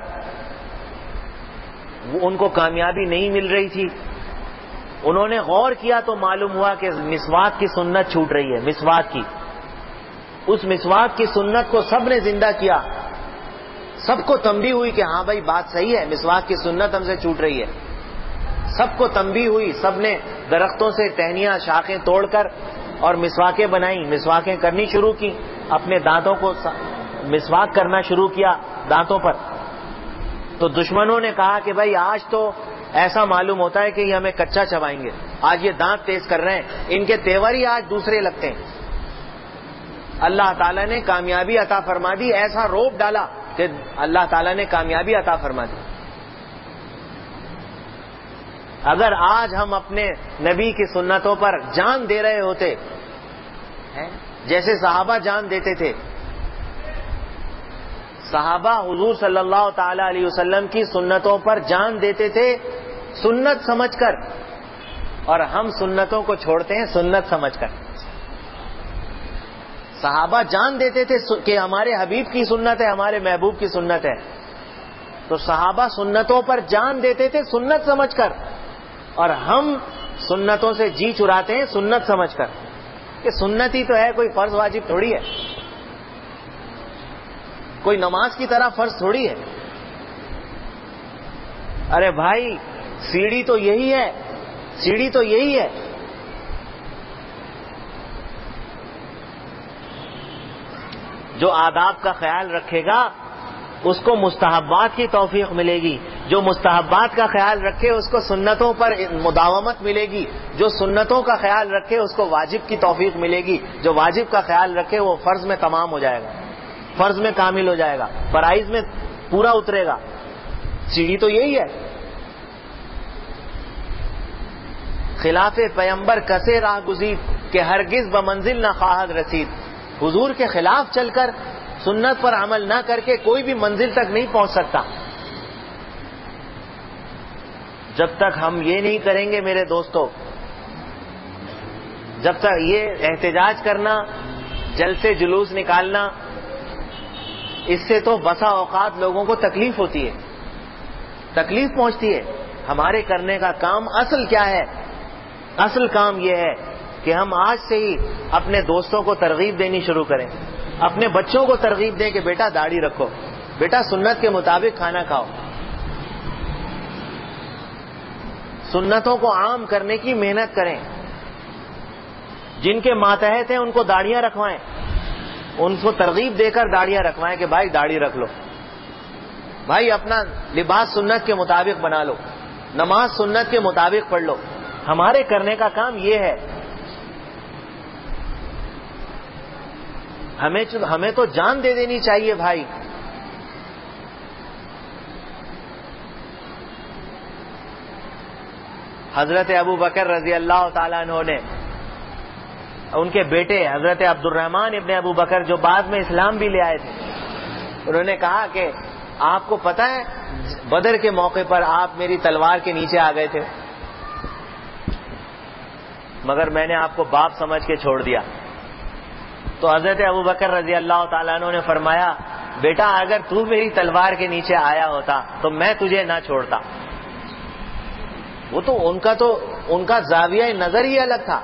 ان کو کامیابی نہیں مل رہی تھی، انہوں نے غور کیا تو معلوم ہوا کہ مسواک کی سنت چھوٹ رہی ہے، مسواک کی، اس مسواک کی سنت کو سب نے زندہ کیا، سب کو تنبیہ ہوئی کہ ہاں بھائی بات صحیح ہے، مسواک کی سنت ہم سے چھوٹ رہی ہے، سب کو تنبیہ ہوئی، سب نے درختوں سے ٹہنیاں شاخیں توڑ کر اور مسواکیں بنائیں، مسواکیں کرنی شروع کی، اپنے دانتوں کو مسواک کرنا شروع کیا دانتوں پر۔ تو دشمنوں نے کہا کہ بھائی آج تو ایسا معلوم ہوتا ہے کہ یہ ہمیں کچا چبائیں گے، آج یہ دانت تیز کر رہے ہیں، ان کے تیور ہی آج دوسرے لگتے ہیں۔ اللہ تعالیٰ نے کامیابی عطا فرما دی، ایسا روب ڈالا کہ اللہ تعالیٰ نے کامیابی عطا فرما دی۔ اگر آج ہم اپنے نبی کی سنتوں پر جان دے رہے ہوتے جیسے صحابہ جان دیتے تھے، صحابہ حضور صلی اللہ تعالی علیہ وسلم کی سنتوں پر جان دیتے تھے سنت سمجھ کر، اور ہم سنتوں کو چھوڑتے ہیں سنت سمجھ کر۔ صحابہ جان دیتے تھے کہ ہمارے حبیب کی سنت ہے، ہمارے محبوب کی سنت ہے، تو صحابہ سنتوں پر جان دیتے تھے سنت سمجھ کر، اور ہم سنتوں سے جی چراتے ہیں سنت سمجھ کر کہ سنت ہی تو ہے، کوئی فرض واجب تھوڑی ہے، کوئی نماز کی طرح فرض تھوڑی ہے۔ ارے بھائی سیڑھی تو یہی ہے، سیڑھی تو یہی ہے۔ جو آداب کا خیال رکھے گا اس کو مستحبات کی توفیق ملے گی، جو مستحبات کا خیال رکھے اس کو سنتوں پر مداومت ملے گی، جو سنتوں کا خیال رکھے اس کو واجب کی توفیق ملے گی، جو واجب کا خیال رکھے وہ فرض میں تمام ہو جائے گا، فرض میں کامل ہو جائے گا، فرائض میں پورا اترے گا۔ سیڑھی تو یہی ہے۔ خلاف پیمبر کسے راہ گزید کہ ہرگز بمنزل نہ خواہد رسید۔ حضور کے خلاف چل کر سنت پر عمل نہ کر کے کوئی بھی منزل تک نہیں پہنچ سکتا۔ جب تک ہم یہ نہیں کریں گے میرے دوستو، جب تک یہ احتجاج کرنا، جلسے جلوس نکالنا، اس سے تو بسا اوقات لوگوں کو تکلیف ہوتی ہے، تکلیف پہنچتی ہے۔ ہمارے کرنے کا کام اصل کیا ہے؟ اصل کام یہ ہے کہ ہم آج سے ہی اپنے دوستوں کو ترغیب دینی شروع کریں، اپنے بچوں کو ترغیب دیں کہ بیٹا داڑھی رکھو، بیٹا سنت کے مطابق کھانا کھاؤ، سنتوں کو عام کرنے کی محنت کریں۔ جن کے ماتحت ہیں ان کو داڑھیاں رکھوائیں، ان کو ترغیب دے کر داڑھیاں رکھوائیں کہ بھائی داڑھی رکھ لو، بھائی اپنا لباس سنت کے مطابق بنا لو، نماز سنت کے مطابق پڑھ لو۔ ہمارے کرنے کا کام یہ ہے۔ ہمیں تو جان دے دینی چاہیے بھائی. حضرت ابو بکر رضی اللہ تعالیٰ عنہ نے ان کے بیٹے حضرت عبد الرحمن ابن ابو بکر جو بعد میں اسلام بھی لے آئے تھے, انہوں نے کہا کہ آپ کو پتہ ہے بدر کے موقع پر آپ میری تلوار کے نیچے آ گئے تھے, مگر میں نے آپ کو باپ سمجھ کے چھوڑ دیا. تو حضرت ابو بکر رضی اللہ تعالیٰ عنہ نے فرمایا بیٹا اگر تو میری تلوار کے نیچے آیا ہوتا تو میں تجھے نہ چھوڑتا. وہ تو ان کا زاویہ نظر ہی الگ تھا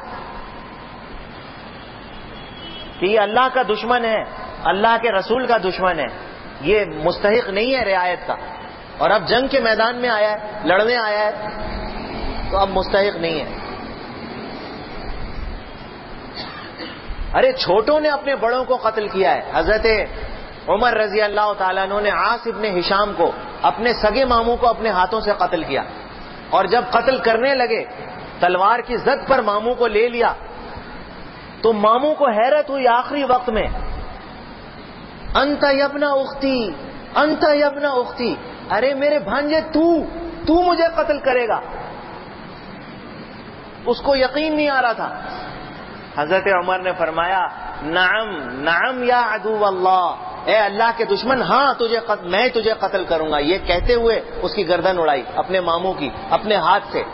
کہ یہ اللہ کا دشمن ہے, اللہ کے رسول کا دشمن ہے, یہ مستحق نہیں ہے رعایت کا, اور اب جنگ کے میدان میں آیا ہے, لڑنے آیا ہے, تو اب مستحق نہیں ہے. ارے چھوٹوں نے اپنے بڑوں کو قتل کیا ہے. حضرت عمر رضی اللہ تعالیٰ عنہ نے عاص ابن ہشام کو, اپنے سگے ماموں کو اپنے ہاتھوں سے قتل کیا, اور جب قتل کرنے لگے تلوار کی زد پر ماموں کو لے لیا تو ماموں کو حیرت ہوئی آخری وقت میں, انت یبنا اختی, انت یبنا اختی, ارے میرے بھانجے تو مجھے قتل کرے گا. اس کو یقین نہیں آ رہا تھا. حضرت عمر نے فرمایا نعم نعم یا عدو اللہ, اے اللہ کے دشمن, ہاں میں تجھے قتل کروں گا. یہ کہتے ہوئے اس کی گردن اڑائی اپنے ماموں کی اپنے ہاتھ سے.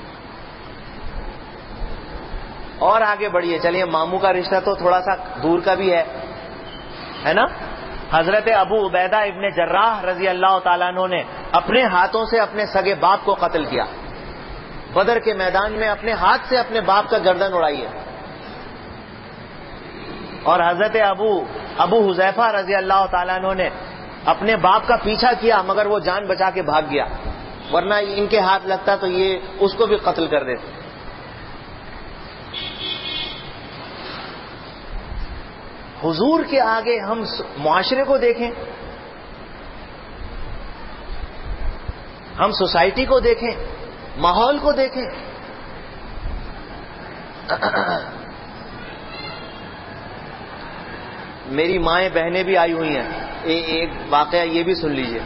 اور آگے بڑھیے, چلیے ماموں کا رشتہ تو تھوڑا سا دور کا بھی ہے نا. حضرت ابو عبیدہ ابن جراح رضی اللہ تعالیٰ عنہ نے اپنے ہاتھوں سے اپنے سگے باپ کو قتل کیا. بدر کے میدان میں اپنے ہاتھ سے اپنے باپ کا گردن اڑائی ہے. اور حضرت ابو حذیفہ رضی اللہ تعالیٰ عنہ نے اپنے باپ کا پیچھا کیا مگر وہ جان بچا کے بھاگ گیا, ورنہ ان کے ہاتھ لگتا تو یہ اس کو بھی قتل کر دیتے. حضور کے آگے ہم معاشرے کو دیکھیں, ہم سوسائٹی کو دیکھیں, ماحول کو دیکھیں. میری مائیں بہنیں بھی آئی ہوئی ہیں, ایک واقعہ یہ بھی سن لیجئے.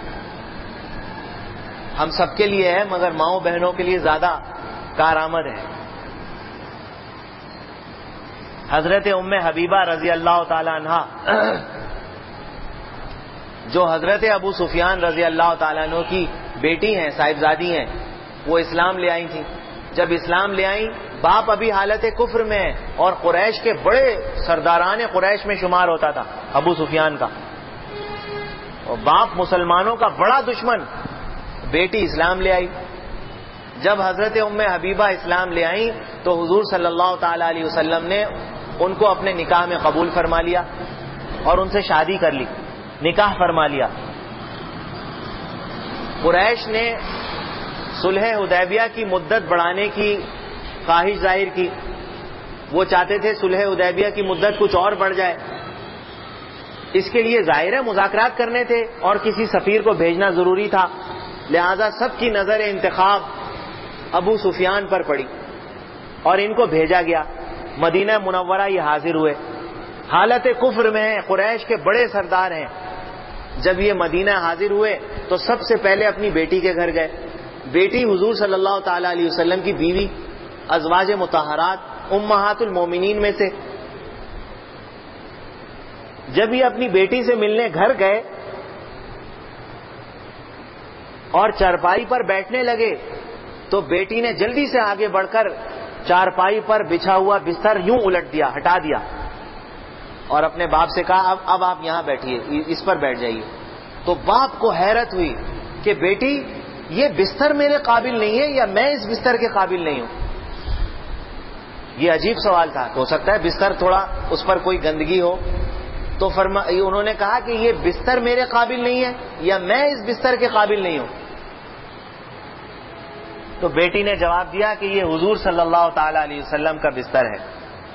ہم سب کے لیے ہے مگر ماؤں بہنوں کے لیے زیادہ کارآمد ہے. حضرت ام حبیبہ رضی اللہ تعالی عنہا جو حضرت ابو سفیان رضی اللہ تعالیٰ عنہ کی بیٹی ہیں, صاحبزادی ہیں, وہ اسلام لے آئی تھیں. جب اسلام لے آئیں باپ ابھی حالت کفر میں ہے, اور قریش کے بڑے سرداران قریش میں شمار ہوتا تھا ابو سفیان کا, اور باپ مسلمانوں کا بڑا دشمن. بیٹی اسلام لے آئی. جب حضرت ام حبیبہ اسلام لے آئیں تو حضور صلی اللہ تعالی علیہ وسلم نے ان کو اپنے نکاح میں قبول فرما لیا اور ان سے شادی کر لی, نکاح فرما لیا. قریش نے صلح حدیبیہ کی مدت بڑھانے کی خواہش ظاہر کی. وہ چاہتے تھے صلح حدیبیہ کی مدت کچھ اور بڑھ جائے. اس کے لیے ظاہر ہے مذاکرات کرنے تھے اور کسی سفیر کو بھیجنا ضروری تھا, لہذا سب کی نظر انتخاب ابو سفیان پر پڑی اور ان کو بھیجا گیا. مدینہ منورہ یہ حاضر ہوئے, حالت کفر میں ہیں, قریش کے بڑے سردار ہیں. جب یہ مدینہ حاضر ہوئے تو سب سے پہلے اپنی بیٹی کے گھر گئے. بیٹی حضور صلی اللہ تعالی علیہ وسلم کی بیوی, ازواج مطہرات, امہات المومنین میں سے. جب یہ اپنی بیٹی سے ملنے گھر گئے اور چارپائی پر بیٹھنے لگے تو بیٹی نے جلدی سے آگے بڑھ کر چارپائی پر بچھا ہوا بستر یوں الٹ دیا, ہٹا دیا, اور اپنے باپ سے کہا اب آپ یہاں بیٹھیے, اس پر بیٹھ جائیے. تو باپ کو حیرت ہوئی کہ بیٹی یہ بستر میرے قابل نہیں ہے یا میں اس بستر کے قابل نہیں ہوں. یہ عجیب سوال تھا. ہو سکتا ہے بستر تھوڑا اس پر کوئی گندگی ہو, تو انہوں نے کہا کہ یہ بستر میرے قابل نہیں ہے یا میں اس بستر کے قابل نہیں ہوں. تو بیٹی نے جواب دیا کہ یہ حضور صلی اللہ تعالی علیہ وسلم کا بستر ہے.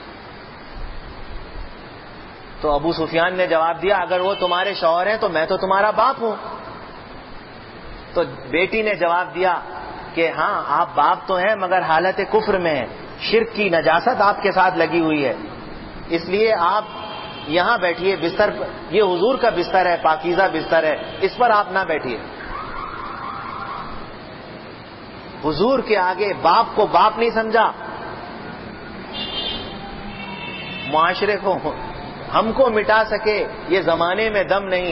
تو ابو سفیان نے جواب دیا اگر وہ تمہارے شوہر ہیں تو میں تو تمہارا باپ ہوں. تو بیٹی نے جواب دیا کہ ہاں آپ باپ تو ہیں مگر حالت کفر میں ہیں, شرک کی نجاست آپ کے ساتھ لگی ہوئی ہے, اس لیے آپ یہاں بیٹھیے بستر پر، یہ حضور کا بستر ہے، پاکیزہ بستر ہے، اس پر آپ نہ بیٹھیے. حضور کے آگے باپ کو باپ نہیں سمجھا، معاشرے کو ہم کو مٹا سکے یہ زمانے میں دم نہیں.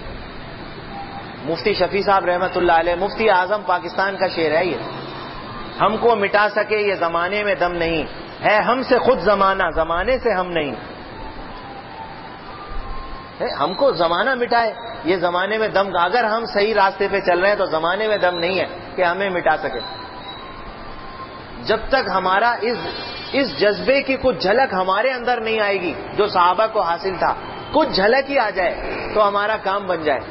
مفتی شفیع صاحب رحمت اللہ علیہ، مفتی اعظم پاکستان کا شعر ہے یہ. ہم کو مٹا سکے یہ زمانے میں دم نہیں ہے، ہم سے خود زمانہ، زمانے سے ہم نہیں. ہم کو زمانہ مٹائے، یہ زمانے میں دم، اگر ہم صحیح راستے پہ چل رہے ہیں تو زمانے میں دم نہیں ہے کہ ہمیں مٹا سکے. جب تک ہمارا اس جذبے کی کچھ جھلک ہمارے اندر نہیں آئے گی جو صحابہ کو حاصل تھا، کچھ جھلک ہی آ جائے تو ہمارا کام بن جائے.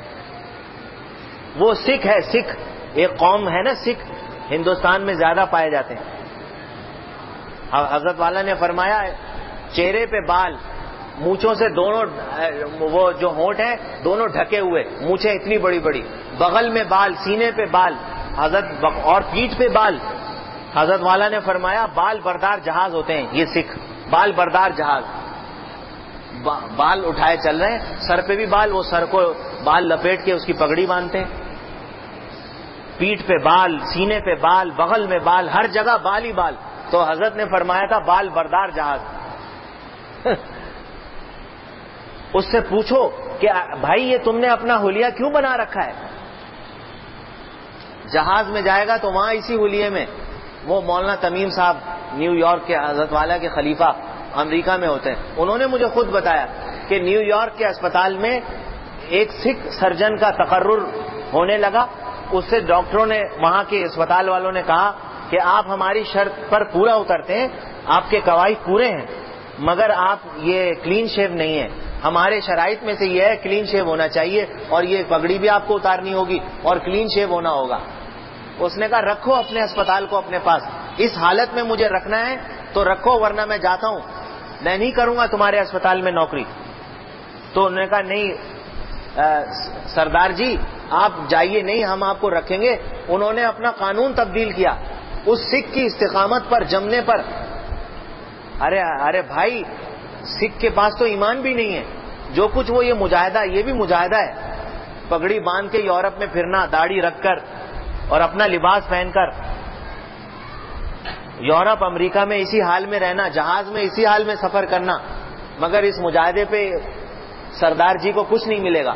وہ سکھ ہے، سکھ ایک قوم ہے نا، سکھ ہندوستان میں زیادہ پائے جاتے ہیں. حضرت والا نے فرمایا چہرے پہ بال، مونچھوں سے دونوں، وہ جو ہونٹ ہیں دونوں ڈھکے ہوئے، مونچھیں اتنی بڑی بڑی، بغل میں بال، سینے پہ بال، اور پیٹھ پہ بال. حضرت والا نے فرمایا بال بردار جہاز ہوتے ہیں یہ سکھ، بال بردار جہاز. بال اٹھائے چل رہے ہیں، سر پہ بھی بال، وہ سر کو بال لپیٹ کے اس کی پگڑی باندھتے ہیں. پیٹھ پہ بال، سینے پہ بال، بغل میں بال، ہر جگہ بال ہی بال. تو حضرت نے فرمایا تھا بال بردار جہاز. اس سے پوچھو کہ بھائی یہ تم نے اپنا حلیہ کیوں بنا رکھا ہے؟ جہاز میں جائے گا تو وہاں اسی حلیے میں. وہ مولانا تمیم صاحب نیو یارک کے حضرت والا کے خلیفہ امریکہ میں ہوتے ہیں، انہوں نے مجھے خود بتایا کہ نیو یارک کے اسپتال میں ایک سکھ سرجن کا تقرر ہونے لگا. اس سے ڈاکٹروں نے، وہاں کے اسپتال والوں نے کہا کہ آپ ہماری شرط پر پورا اترتے ہیں، آپ کے قواعد پورے ہیں، مگر آپ یہ کلین شیو نہیں ہیں. ہمارے شرائط میں سے یہ ہے کلین شیو ہونا چاہیے، اور یہ پگڑی بھی آپ کو اتارنی ہوگی اور کلین شیو ہونا ہوگا. اس نے کہا رکھو اپنے اسپتال کو اپنے پاس، اس حالت میں مجھے رکھنا ہے تو رکھو، ورنہ میں جاتا ہوں، میں نہیں کروں گا تمہارے اسپتال میں نوکری. تو انہوں نے کہا نہیں سردار جی آپ جائیے، نہیں ہم آپ کو رکھیں گے. انہوں نے اپنا قانون تبدیل کیا اس سکھ کی استقامت پر، جمنے پر. ارے بھائی، سکھ کے پاس تو ایمان بھی نہیں ہے. جو کچھ وہ یہ مجاہدہ، یہ بھی مجاہدہ ہے. پگڑی باندھ کے یورپ میں پھرنا، داڑھی رکھ کر اور اپنا لباس پہن کر، یورپ امریکہ میں اسی حال میں رہنا، جہاز میں اسی حال میں سفر کرنا، مگر اس مجاہدے پہ سردار جی کو کچھ نہیں ملے گا.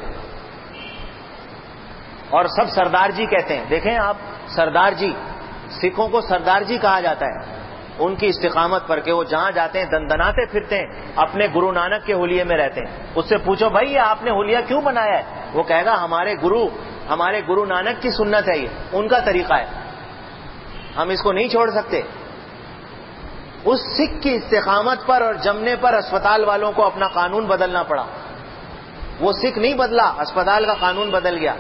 اور سب سردار جی کہتے ہیں. دیکھیں آپ، سردار جی، سکھوں کو سردار جی کہا جاتا ہے ان کی استقامت پر، کہ وہ جہاں جاتے ہیں دندناتے پھرتے ہیں، اپنے گرو نانک کے حلیے میں رہتے ہیں. اس سے پوچھو بھائی یہ آپ نے حلیہ کیوں بنایا ہے؟ وہ کہے گا ہمارے گرو نانک کی سنت ہے، یہ ان کا طریقہ ہے، ہم اس کو نہیں چھوڑ سکتے. اس سکھ کی استقامت پر اور جمنے پر اسپتال والوں کو اپنا قانون بدلنا پڑا. وہ سکھ نہیں بدلا، اسپتال کا قانون بدل گیا.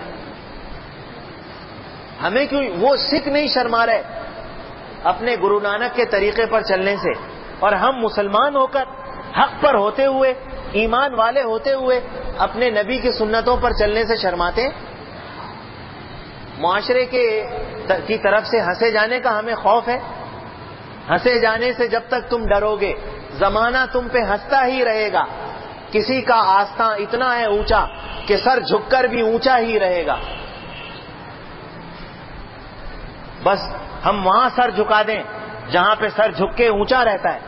ہمیں کیوں؟ وہ سکھ نہیں شرما رہے اپنے گرو نانک کے طریقے پر چلنے سے، اور ہم مسلمان ہو کر، حق پر ہوتے ہوئے، ایمان والے ہوتے ہوئے اپنے نبی کی سنتوں پر چلنے سے شرماتے. معاشرے کی طرف سے ہنسے جانے کا ہمیں خوف ہے. ہنسے جانے سے جب تک تم ڈرو گے، زمانہ تم پہ ہنستا ہی رہے گا. کسی کا آستاں اتنا ہے اونچا کہ سر جھک کر بھی اونچا ہی رہے گا. بس ہم وہاں سر جھکا دیں جہاں پہ سر جھک کے اونچا رہتا ہے.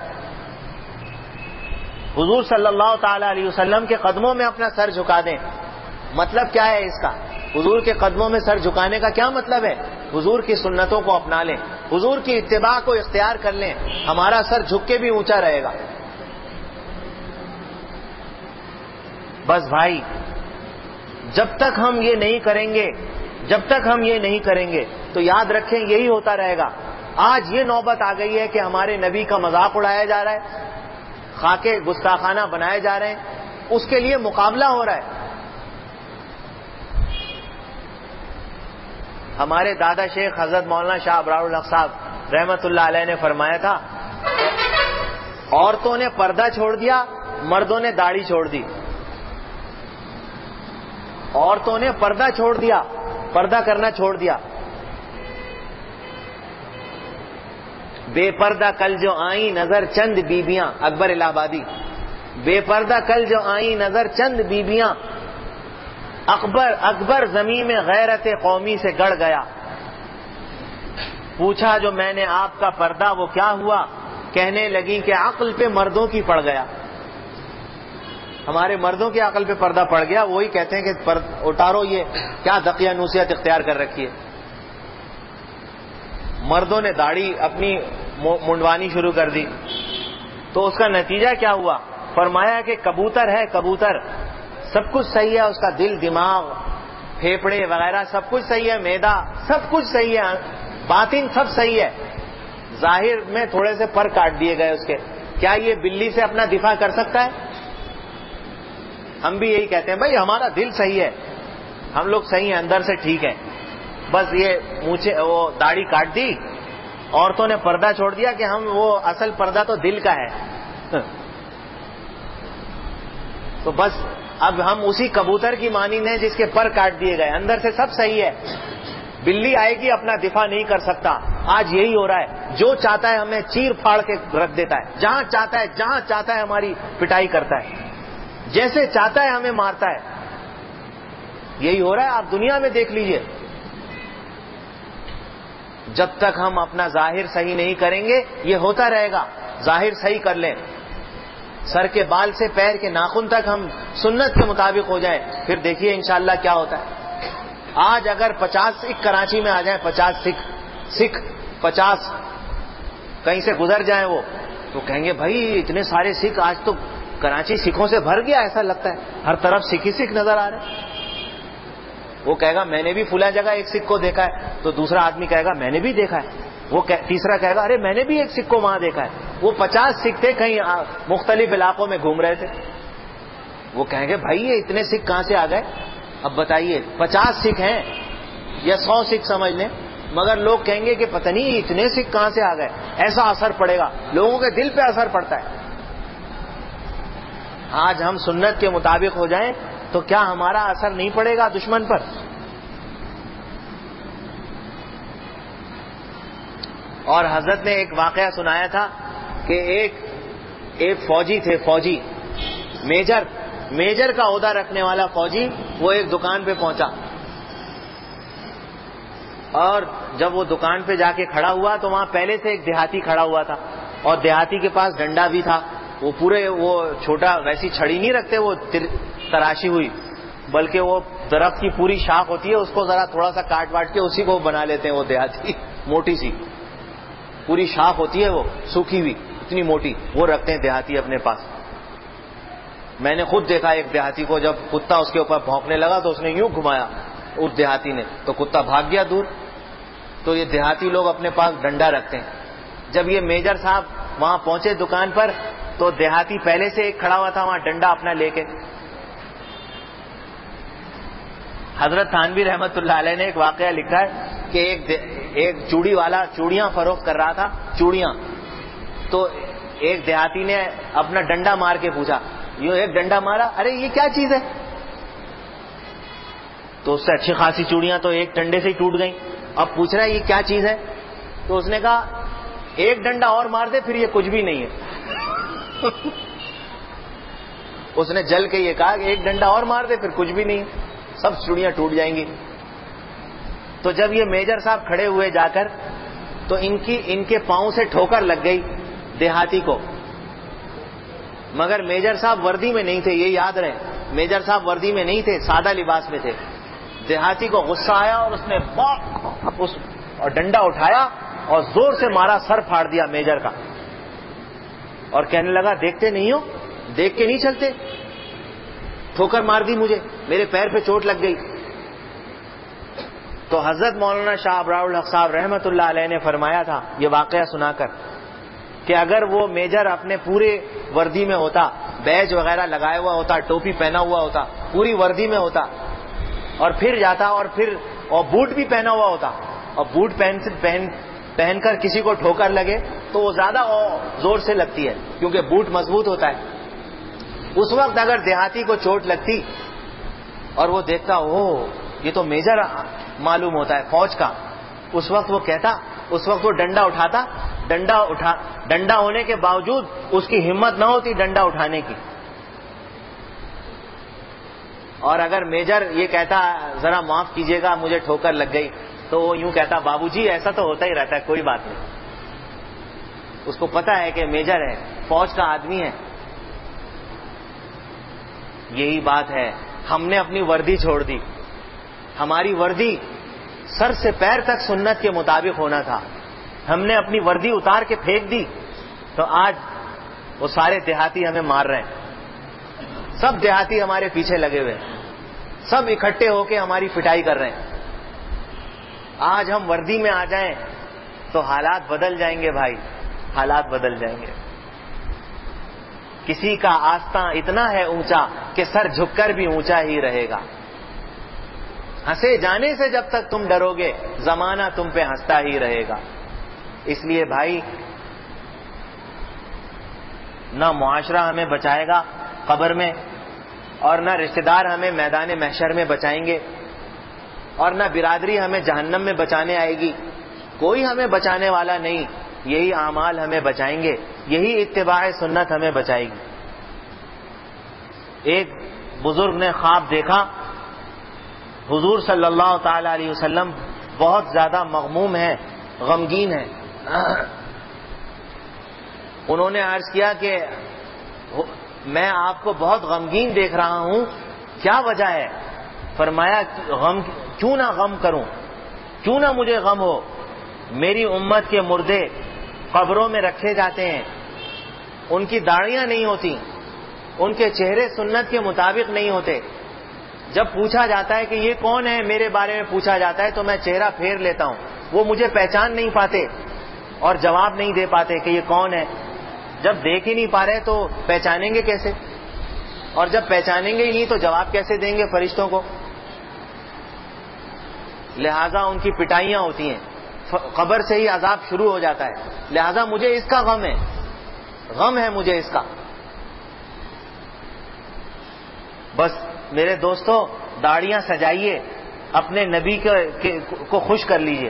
حضور صلی اللہ تعالی علیہ وسلم کے قدموں میں اپنا سر جھکا دیں. مطلب کیا ہے اس کا؟ حضور کے قدموں میں سر جھکانے کا کیا مطلب ہے؟ حضور کی سنتوں کو اپنا لیں، حضور کی اتباع کو اختیار کر لیں، ہمارا سر جھک کے بھی اونچا رہے گا. بس بھائی، جب تک ہم یہ نہیں کریں گے تو یاد رکھیں یہی ہوتا رہے گا. آج یہ نوبت آ گئی ہے کہ ہمارے نبی کا مذاق اڑایا جا رہا ہے، خاکے گستاخانہ بنائے جا رہے ہیں، اس کے لیے مقابلہ ہو رہا ہے. ہمارے دادا شیخ حضرت مولانا شاہ ابرار الحق صاحب رحمت اللہ علیہ نے فرمایا تھا، عورتوں نے پردہ چھوڑ دیا، مردوں نے داڑھی چھوڑ دی. عورتوں نے پردہ چھوڑ دیا، پردہ کرنا چھوڑ دیا. بے پردہ کل جو آئیں نظر چند بیبیاں، اکبر الہ آبادی. بے پردہ کل جو آئی نظر چند بیبیاں، اکبر زمین میں غیرت قومی سے گڑ گیا. پوچھا جو میں نے آپ کا پردہ وہ کیا ہوا، کہنے لگی کہ عقل پہ مردوں کی پڑ گیا. ہمارے مردوں کی عقل پہ پردہ پڑ گیا. وہی کہتے ہیں کہ اتارو یہ کیا دقیانوسیت اختیار کر رکھی ہے. مردوں نے داڑھی اپنی منڈوانی شروع کر دی. تو اس کا نتیجہ کیا ہوا؟ فرمایا کہ کبوتر ہے، کبوتر سب کچھ صحیح ہے، اس کا دل، دماغ، پھیپھڑے وغیرہ سب کچھ صحیح ہے، معدہ سب کچھ صحیح ہے، باطن سب صحیح ہے، ظاہر میں تھوڑے سے پر کاٹ دیے گئے اس کے. کیا یہ بلی سے اپنا دفاع کر سکتا ہے؟ ہم بھی یہی کہتے ہیں بھائی ہمارا دل صحیح ہے، ہم لوگ صحیح ہیں، اندر سے ٹھیک ہے، بس یہ مونچھے وہ داڑھی کاٹ دی، عورتوں نے پردہ چھوڑ دیا کہ ہم وہ اصل پردہ تو دل کا ہے. تو بس اب ہم اسی کبوتر کی مانند ہیں جس کے پر کاٹ دیے گئے، اندر سے سب صحیح ہے. بلی آئے گی اپنا دفاع نہیں کر سکتا. آج یہی ہو رہا ہے، جو چاہتا ہے ہمیں چیر پھاڑ کے رکھ دیتا ہے، جہاں چاہتا ہے ہماری پٹائی کرتا ہے، جیسے چاہتا ہے ہمیں مارتا ہے. یہی ہو رہا ہے، آپ دنیا میں دیکھ لیجئے. جب تک ہم اپنا ظاہر صحیح نہیں کریں گے یہ ہوتا رہے گا. ظاہر صحیح کر لیں، سر کے بال سے پیر کے ناخن تک ہم سنت کے مطابق ہو جائیں، پھر دیکھیے انشاءاللہ کیا ہوتا ہے. آج اگر 50 سکھ کراچی میں آ جائیں، 50 سکھ 50 کہیں سے گزر جائیں وہ، تو کہیں گے بھائی اتنے سارے سکھ، آج تو کراچی سکھوں سے بھر گیا، ایسا لگتا ہے ہر طرف سکھ ہی سکھ نظر آ رہے ہیں. وہ کہے گا میں نے بھی فلاں جگہ ایک سکھ کو دیکھا ہے، تو دوسرا آدمی کہے گا میں نے بھی دیکھا ہے، وہ تیسرا کہے گا ارے میں نے بھی ایک سکھ کو وہاں دیکھا ہے. وہ 50 سکھ تھے، کہیں مختلف علاقوں میں گھوم رہے تھے. وہ کہیں گے بھائی یہ اتنے سکھ کہاں سے آ گئے؟ اب بتائیے 50 سکھ ہیں یا 100 سکھ سمجھ لیں، مگر لوگ کہیں گے کہ پتہ نہیں اتنے سکھ کہاں سے آ گئے. ایسا اثر پڑے گا، لوگوں کے دل پہ اثر پڑتا ہے. آج ہم سنت کے مطابق ہو جائیں تو کیا ہمارا اثر نہیں پڑے گا دشمن پر؟ اور حضرت نے ایک واقعہ سنایا تھا کہ ایک فوجی تھے، فوجی میجر کا عہدہ رکھنے والا فوجی، وہ ایک دکان پہ پہنچا، اور جب وہ دکان پہ جا کے کھڑا ہوا تو وہاں پہلے سے ایک دیہاتی کھڑا ہوا تھا، اور دیہاتی کے پاس ڈنڈا بھی تھا. وہ پورے وہ چھوٹا ویسی چھڑی نہیں رکھتے وہ تراشی ہوئی، بلکہ وہ درخت کی پوری شاخ ہوتی ہے، اس کو ذرا تھوڑا سا کاٹ واٹ کے اسی کو بنا لیتے ہیں وہ دیہاتی. موٹی سی پوری شاخ ہوتی ہے وہ سوکھی ہوئی، اتنی موٹی وہ رکھتے ہیں دیہاتی اپنے پاس. میں نے خود دیکھا ایک دیہاتی کو، جب کتا اس کے اوپر بھونکنے لگا تو اس نے یوں گھمایا اس دیہاتی نے، تو کتا بھاگ گیا دور. تو یہ دیہاتی لوگ اپنے پاس ڈنڈا رکھتے ہیں. جب یہ میجر صاحب وہاں پہنچے دکان پر تو دیہاتی پہلے سے ایک کھڑا ہوا تھا وہاں ڈنڈا اپنا لے کے. حضرت تھانوی رحمت اللہ علیہ نے ایک واقعہ لکھا ہے کہ ایک چوڑی والا چوڑیاں فروخت کر رہا تھا، چوڑیاں. تو ایک دیہاتی نے اپنا ڈنڈا مار کے پوچھا، یوں ایک ڈنڈا مارا، ارے یہ کیا چیز ہے؟ تو اس سے اچھی خاصی چوڑیاں تو ایک ڈنڈے سے ہی ٹوٹ گئیں. اب پوچھ رہا ہے یہ کیا چیز ہے؟ تو اس نے کہا ایک ڈنڈا اور مار دے پھر یہ کچھ بھی نہیں ہے. اس نے جل کے یہ کہا کہ ایک ڈنڈا اور مار دے پھر کچھ بھی نہیں ہے، سب چوڑیاں ٹوٹ جائیں گی. تو جب یہ میجر صاحب کھڑے ہوئے جا کر تو ان کے پاؤں سے ٹھوکر لگ گئی دیہاتی کو، مگر میجر صاحب وردی میں نہیں تھے، یہ یاد رہے، میجر صاحب وردی میں نہیں تھے، سادہ لباس میں تھے. دیہاتی کو غصہ آیا اور اس نے اور ڈنڈا اٹھایا اور زور سے مارا، سر پھاڑ دیا میجر کا، اور کہنے لگا دیکھتے نہیں ہو، دیکھ کے نہیں چلتے، ٹھوکر مار دی مجھے، میرے پیر پہ چوٹ لگ گئی. تو حضرت مولانا شاہ ابرار الحق صاحب رحمت اللہ علیہ نے فرمایا تھا یہ واقعہ سنا کر کہ اگر وہ میجر اپنے پورے وردی میں ہوتا، بیج وغیرہ لگایا ہوا ہوتا، ٹوپی پہنا ہوا ہوتا، پوری وردی میں ہوتا، اور پھر جاتا اور بوٹ بھی پہنا ہوا ہوتا، اور بوٹ پہن کر کسی کو ٹھوکر لگے تو وہ زیادہ زور سے لگتی ہے کیونکہ بوٹ مضبوط ہوتا ہے. اس وقت اگر دیہاتی کو چوٹ لگتی اور وہ دیکھتا یہ تو میجر معلوم ہوتا ہے فوج کا، اس وقت وہ کہتا، اس وقت وہ ڈنڈا اٹھاتا، ڈنڈا ہونے کے باوجود اس کی ہمت نہ ہوتی ڈنڈا اٹھانے کی، اور اگر میجر یہ کہتا ذرا معاف کیجیے گا مجھے ٹھوکر لگ گئی, تو وہ یوں کہتا بابو جی ایسا تو ہوتا ہی رہتا ہے, کوئی بات نہیں. اس کو پتا ہے کہ میجر ہے, فوج کا آدمی ہے. یہی بات ہے, ہم نے اپنی وردی چھوڑ دی. ہماری وردی سر سے پیر تک سنت کے مطابق ہونا تھا, ہم نے اپنی وردی اتار کے پھینک دی, تو آج وہ سارے دیہاتی ہمیں مار رہے ہیں. سب دیہاتی ہمارے پیچھے لگے ہوئے, سب اکٹھے ہو کے ہماری پٹائی کر رہے ہیں. آج ہم وردی میں آ جائیں تو حالات بدل جائیں گے بھائی, حالات بدل جائیں گے. کسی کا آستاں اتنا ہے اونچا کہ سر جھک کر بھی اونچا ہی رہے گا. ہنسے جانے سے جب تک تم ڈرو گے زمانہ تم پہ ہنستا ہی رہے گا. اس لیے بھائی نہ معاشرہ ہمیں بچائے گا قبر میں, اور نہ رشتہ دار ہمیں میدان محشر میں بچائیں گے, اور نہ برادری ہمیں جہنم میں بچانے آئے گی. کوئی ہمیں بچانے والا نہیں, یہی اعمال ہمیں بچائیں گے, یہی اتباع سنت ہمیں بچائے گی. ایک بزرگ نے خواب دیکھا, حضور صلی اللہ تعالی علیہ وسلم بہت زیادہ مغموم ہیں, غمگین ہیں. انہوں نے عرض کیا کہ میں آپ کو بہت غمگین دیکھ رہا ہوں, کیا وجہ ہے؟ فرمایا غم کیوں نہ غم کروں, کیوں نہ مجھے غم ہو. میری امت کے مردے قبروں میں رکھے جاتے ہیں, ان کی داڑھیاں نہیں ہوتی, ان کے چہرے سنت کے مطابق نہیں ہوتے. جب پوچھا جاتا ہے کہ یہ کون ہے, میرے بارے میں پوچھا جاتا ہے, تو میں چہرہ پھیر لیتا ہوں. وہ مجھے پہچان نہیں پاتے اور جواب نہیں دے پاتے کہ یہ کون ہے. جب دیکھ ہی نہیں پا رہے تو پہچانیں گے کیسے, اور جب پہچانیں گے ہی نہیں تو جواب کیسے دیں گے فرشتوں کو. لہذا ان کی پٹائیاں ہوتی ہیں, قبر سے ہی عذاب شروع ہو جاتا ہے. لہذا مجھے اس کا غم ہے, غم ہے مجھے اس کا. بس میرے دوستو داڑیاں سجائیے, اپنے نبی کو خوش کر لیجئے.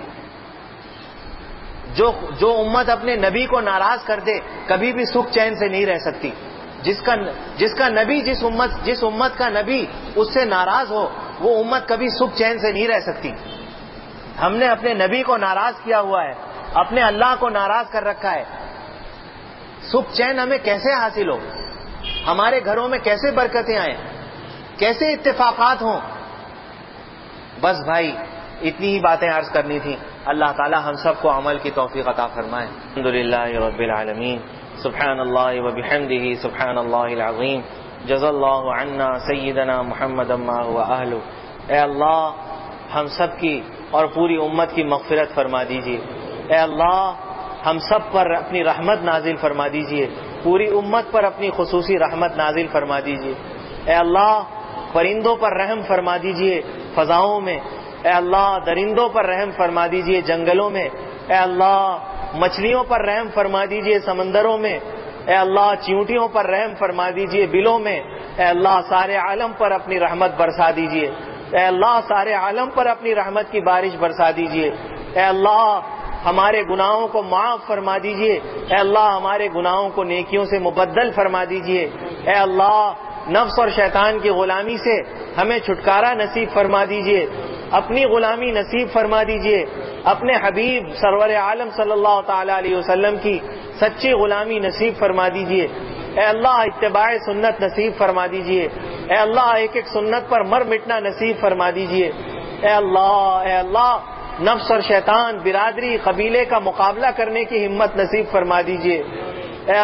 جو امت اپنے نبی کو ناراض کر دے کبھی بھی سکھ چین سے نہیں رہ سکتی. جس کا نبی جس امت کا نبی اس سے ناراض ہو, وہ امت کبھی سکھ چین سے نہیں رہ سکتی. ہم نے اپنے نبی کو ناراض کیا ہوا ہے, اپنے اللہ کو ناراض کر رکھا ہے. سکھ چین ہمیں کیسے حاصل ہو, ہمارے گھروں میں کیسے برکتیں آئیں, کیسے اتفاقات ہوں. بس بھائی اتنی ہی باتیں عرض کرنی تھی. اللہ تعالی ہم سب کو عمل کی توفیق عطا فرمائے. الحمدللہ رب العالمین. سبحان اللہ وبحمدہ سبحان اللہ العظیم. جزا اللہ عنا سیدنا محمد ما هو اہلہ. اے اللہ ہم سب کی اور پوری امت کی مغفرت فرما دیجیے. اے اللہ ہم سب پر اپنی رحمت نازل فرما دیجیے, پوری امت پر اپنی خصوصی رحمت نازل فرما دیجیے. اے اللہ پرندوں پر رحم فرما دیجیے فضاؤں میں. اے اللہ درندوں پر رحم فرما دیجیے جنگلوں میں. اے اللہ مچھلیوں پر رحم فرما دیجیے سمندروں میں. اے اللہ چیونٹیوں پر رحم فرما دیجیے بلوں میں. اے اللہ سارے عالم پر اپنی رحمت برسا دیجیے. اے اللہ سارے عالم پر اپنی رحمت کی بارش برسا دیجیے. اے اللہ ہمارے گناہوں کو معاف فرما دیجیے. اے اللہ ہمارے گناہوں کو نیکیوں سے مبدل فرما دیجیے. اے اللہ نفس اور شیطان کی غلامی سے ہمیں چھٹکارا نصیب فرما دیجیے, اپنی غلامی نصیب فرما دیجیے, اپنے حبیب سرور عالم صلی اللہ تعالی علیہ وسلم کی سچی غلامی نصیب فرما دیجیے. اے اللہ اتباع سنت نصیب فرما دیجیے. اے اللہ ایک ایک سنت پر مر مٹنا نصیب فرما دیجیے. اے اللہ نفس اور شیطان برادری قبیلے کا مقابلہ کرنے کی ہمت نصیب فرما دیجیے. اے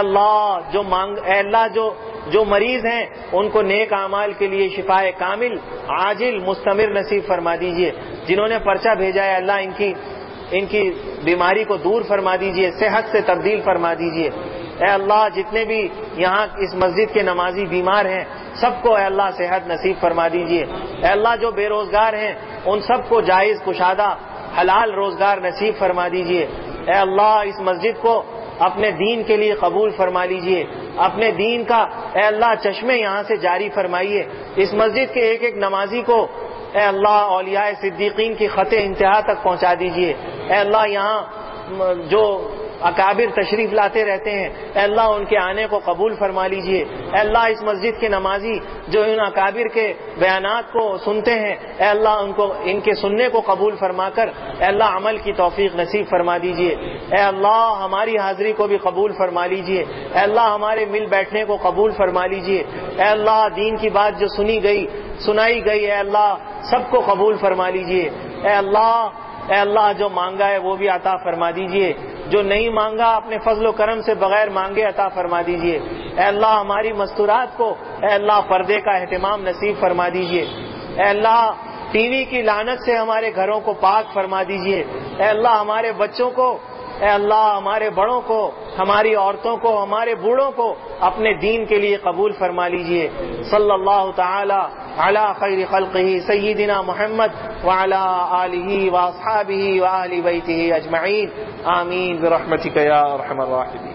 اللہ جو مریض ہیں ان کو نیک اعمال کے لیے شفائے کامل عاجل مستمر نصیب فرما دیجیے. جنہوں نے پرچہ بھیجا ہے اللہ ان کی بیماری کو دور فرما دیجیے, صحت سے تبدیل فرما دیجیے. اے اللہ جتنے بھی یہاں اس مسجد کے نمازی بیمار ہیں سب کو اے اللہ صحت نصیب فرما دیجیے. اے اللہ جو بے روزگار ہیں ان سب کو جائز کشادہ حلال روزگار نصیب فرما دیجیے. اے اللہ اس مسجد کو اپنے دین کے لیے قبول فرما لیجئے, اپنے دین کا اے اللہ چشمے یہاں سے جاری فرمائیے. اس مسجد کے ایک ایک نمازی کو اے اللہ اولیاء صدیقین کی خط انتہا تک پہنچا دیجئے. اے اللہ یہاں جو اکابر تشریف لاتے رہتے ہیں، اے اللہ ان کے آنے کو قبول فرما لیجئے۔ اے اللہ اس مسجد کے نمازی جو ان اکابر کے بیانات کو سنتے ہیں، اے اللہ ان کے سننے کو قبول فرما کر اے اللہ عمل کی توفیق نصیب فرما دیجئے۔ اے اللہ ہماری حاضری کو بھی قبول فرما لیجئے، اے اللہ ہمارے مل بیٹھنے کو قبول فرما لیجئے۔ اے اللہ دین کی بات جو سنائی گئی اے اللہ سب کو قبول فرما لیجئے۔ اے اللہ جو مانگا ہے وہ بھی عطا فرما دیجئے، جو نہیں مانگا اپنے فضل و کرم سے بغیر مانگے عطا فرما دیجئے۔ اے اللہ ہماری مستورات کو اے اللہ پردے کا اہتمام نصیب فرما دیجئے۔ اے اللہ ٹی وی کی لعنت سے ہمارے گھروں کو پاک فرما دیجئے۔ اے اللہ ہمارے بچوں کو، اے اللہ ہمارے بڑوں کو، ہماری عورتوں کو، ہمارے بوڑھوں کو اپنے دین کے لیے قبول فرما لیجئے۔ صلی اللہ تعالی علی خیر خلقہ سیدنا محمد وعلی آلہ واصحابہ واہل بیتہ اجمعین، آمین برحمتک یا ارحم الراحمین۔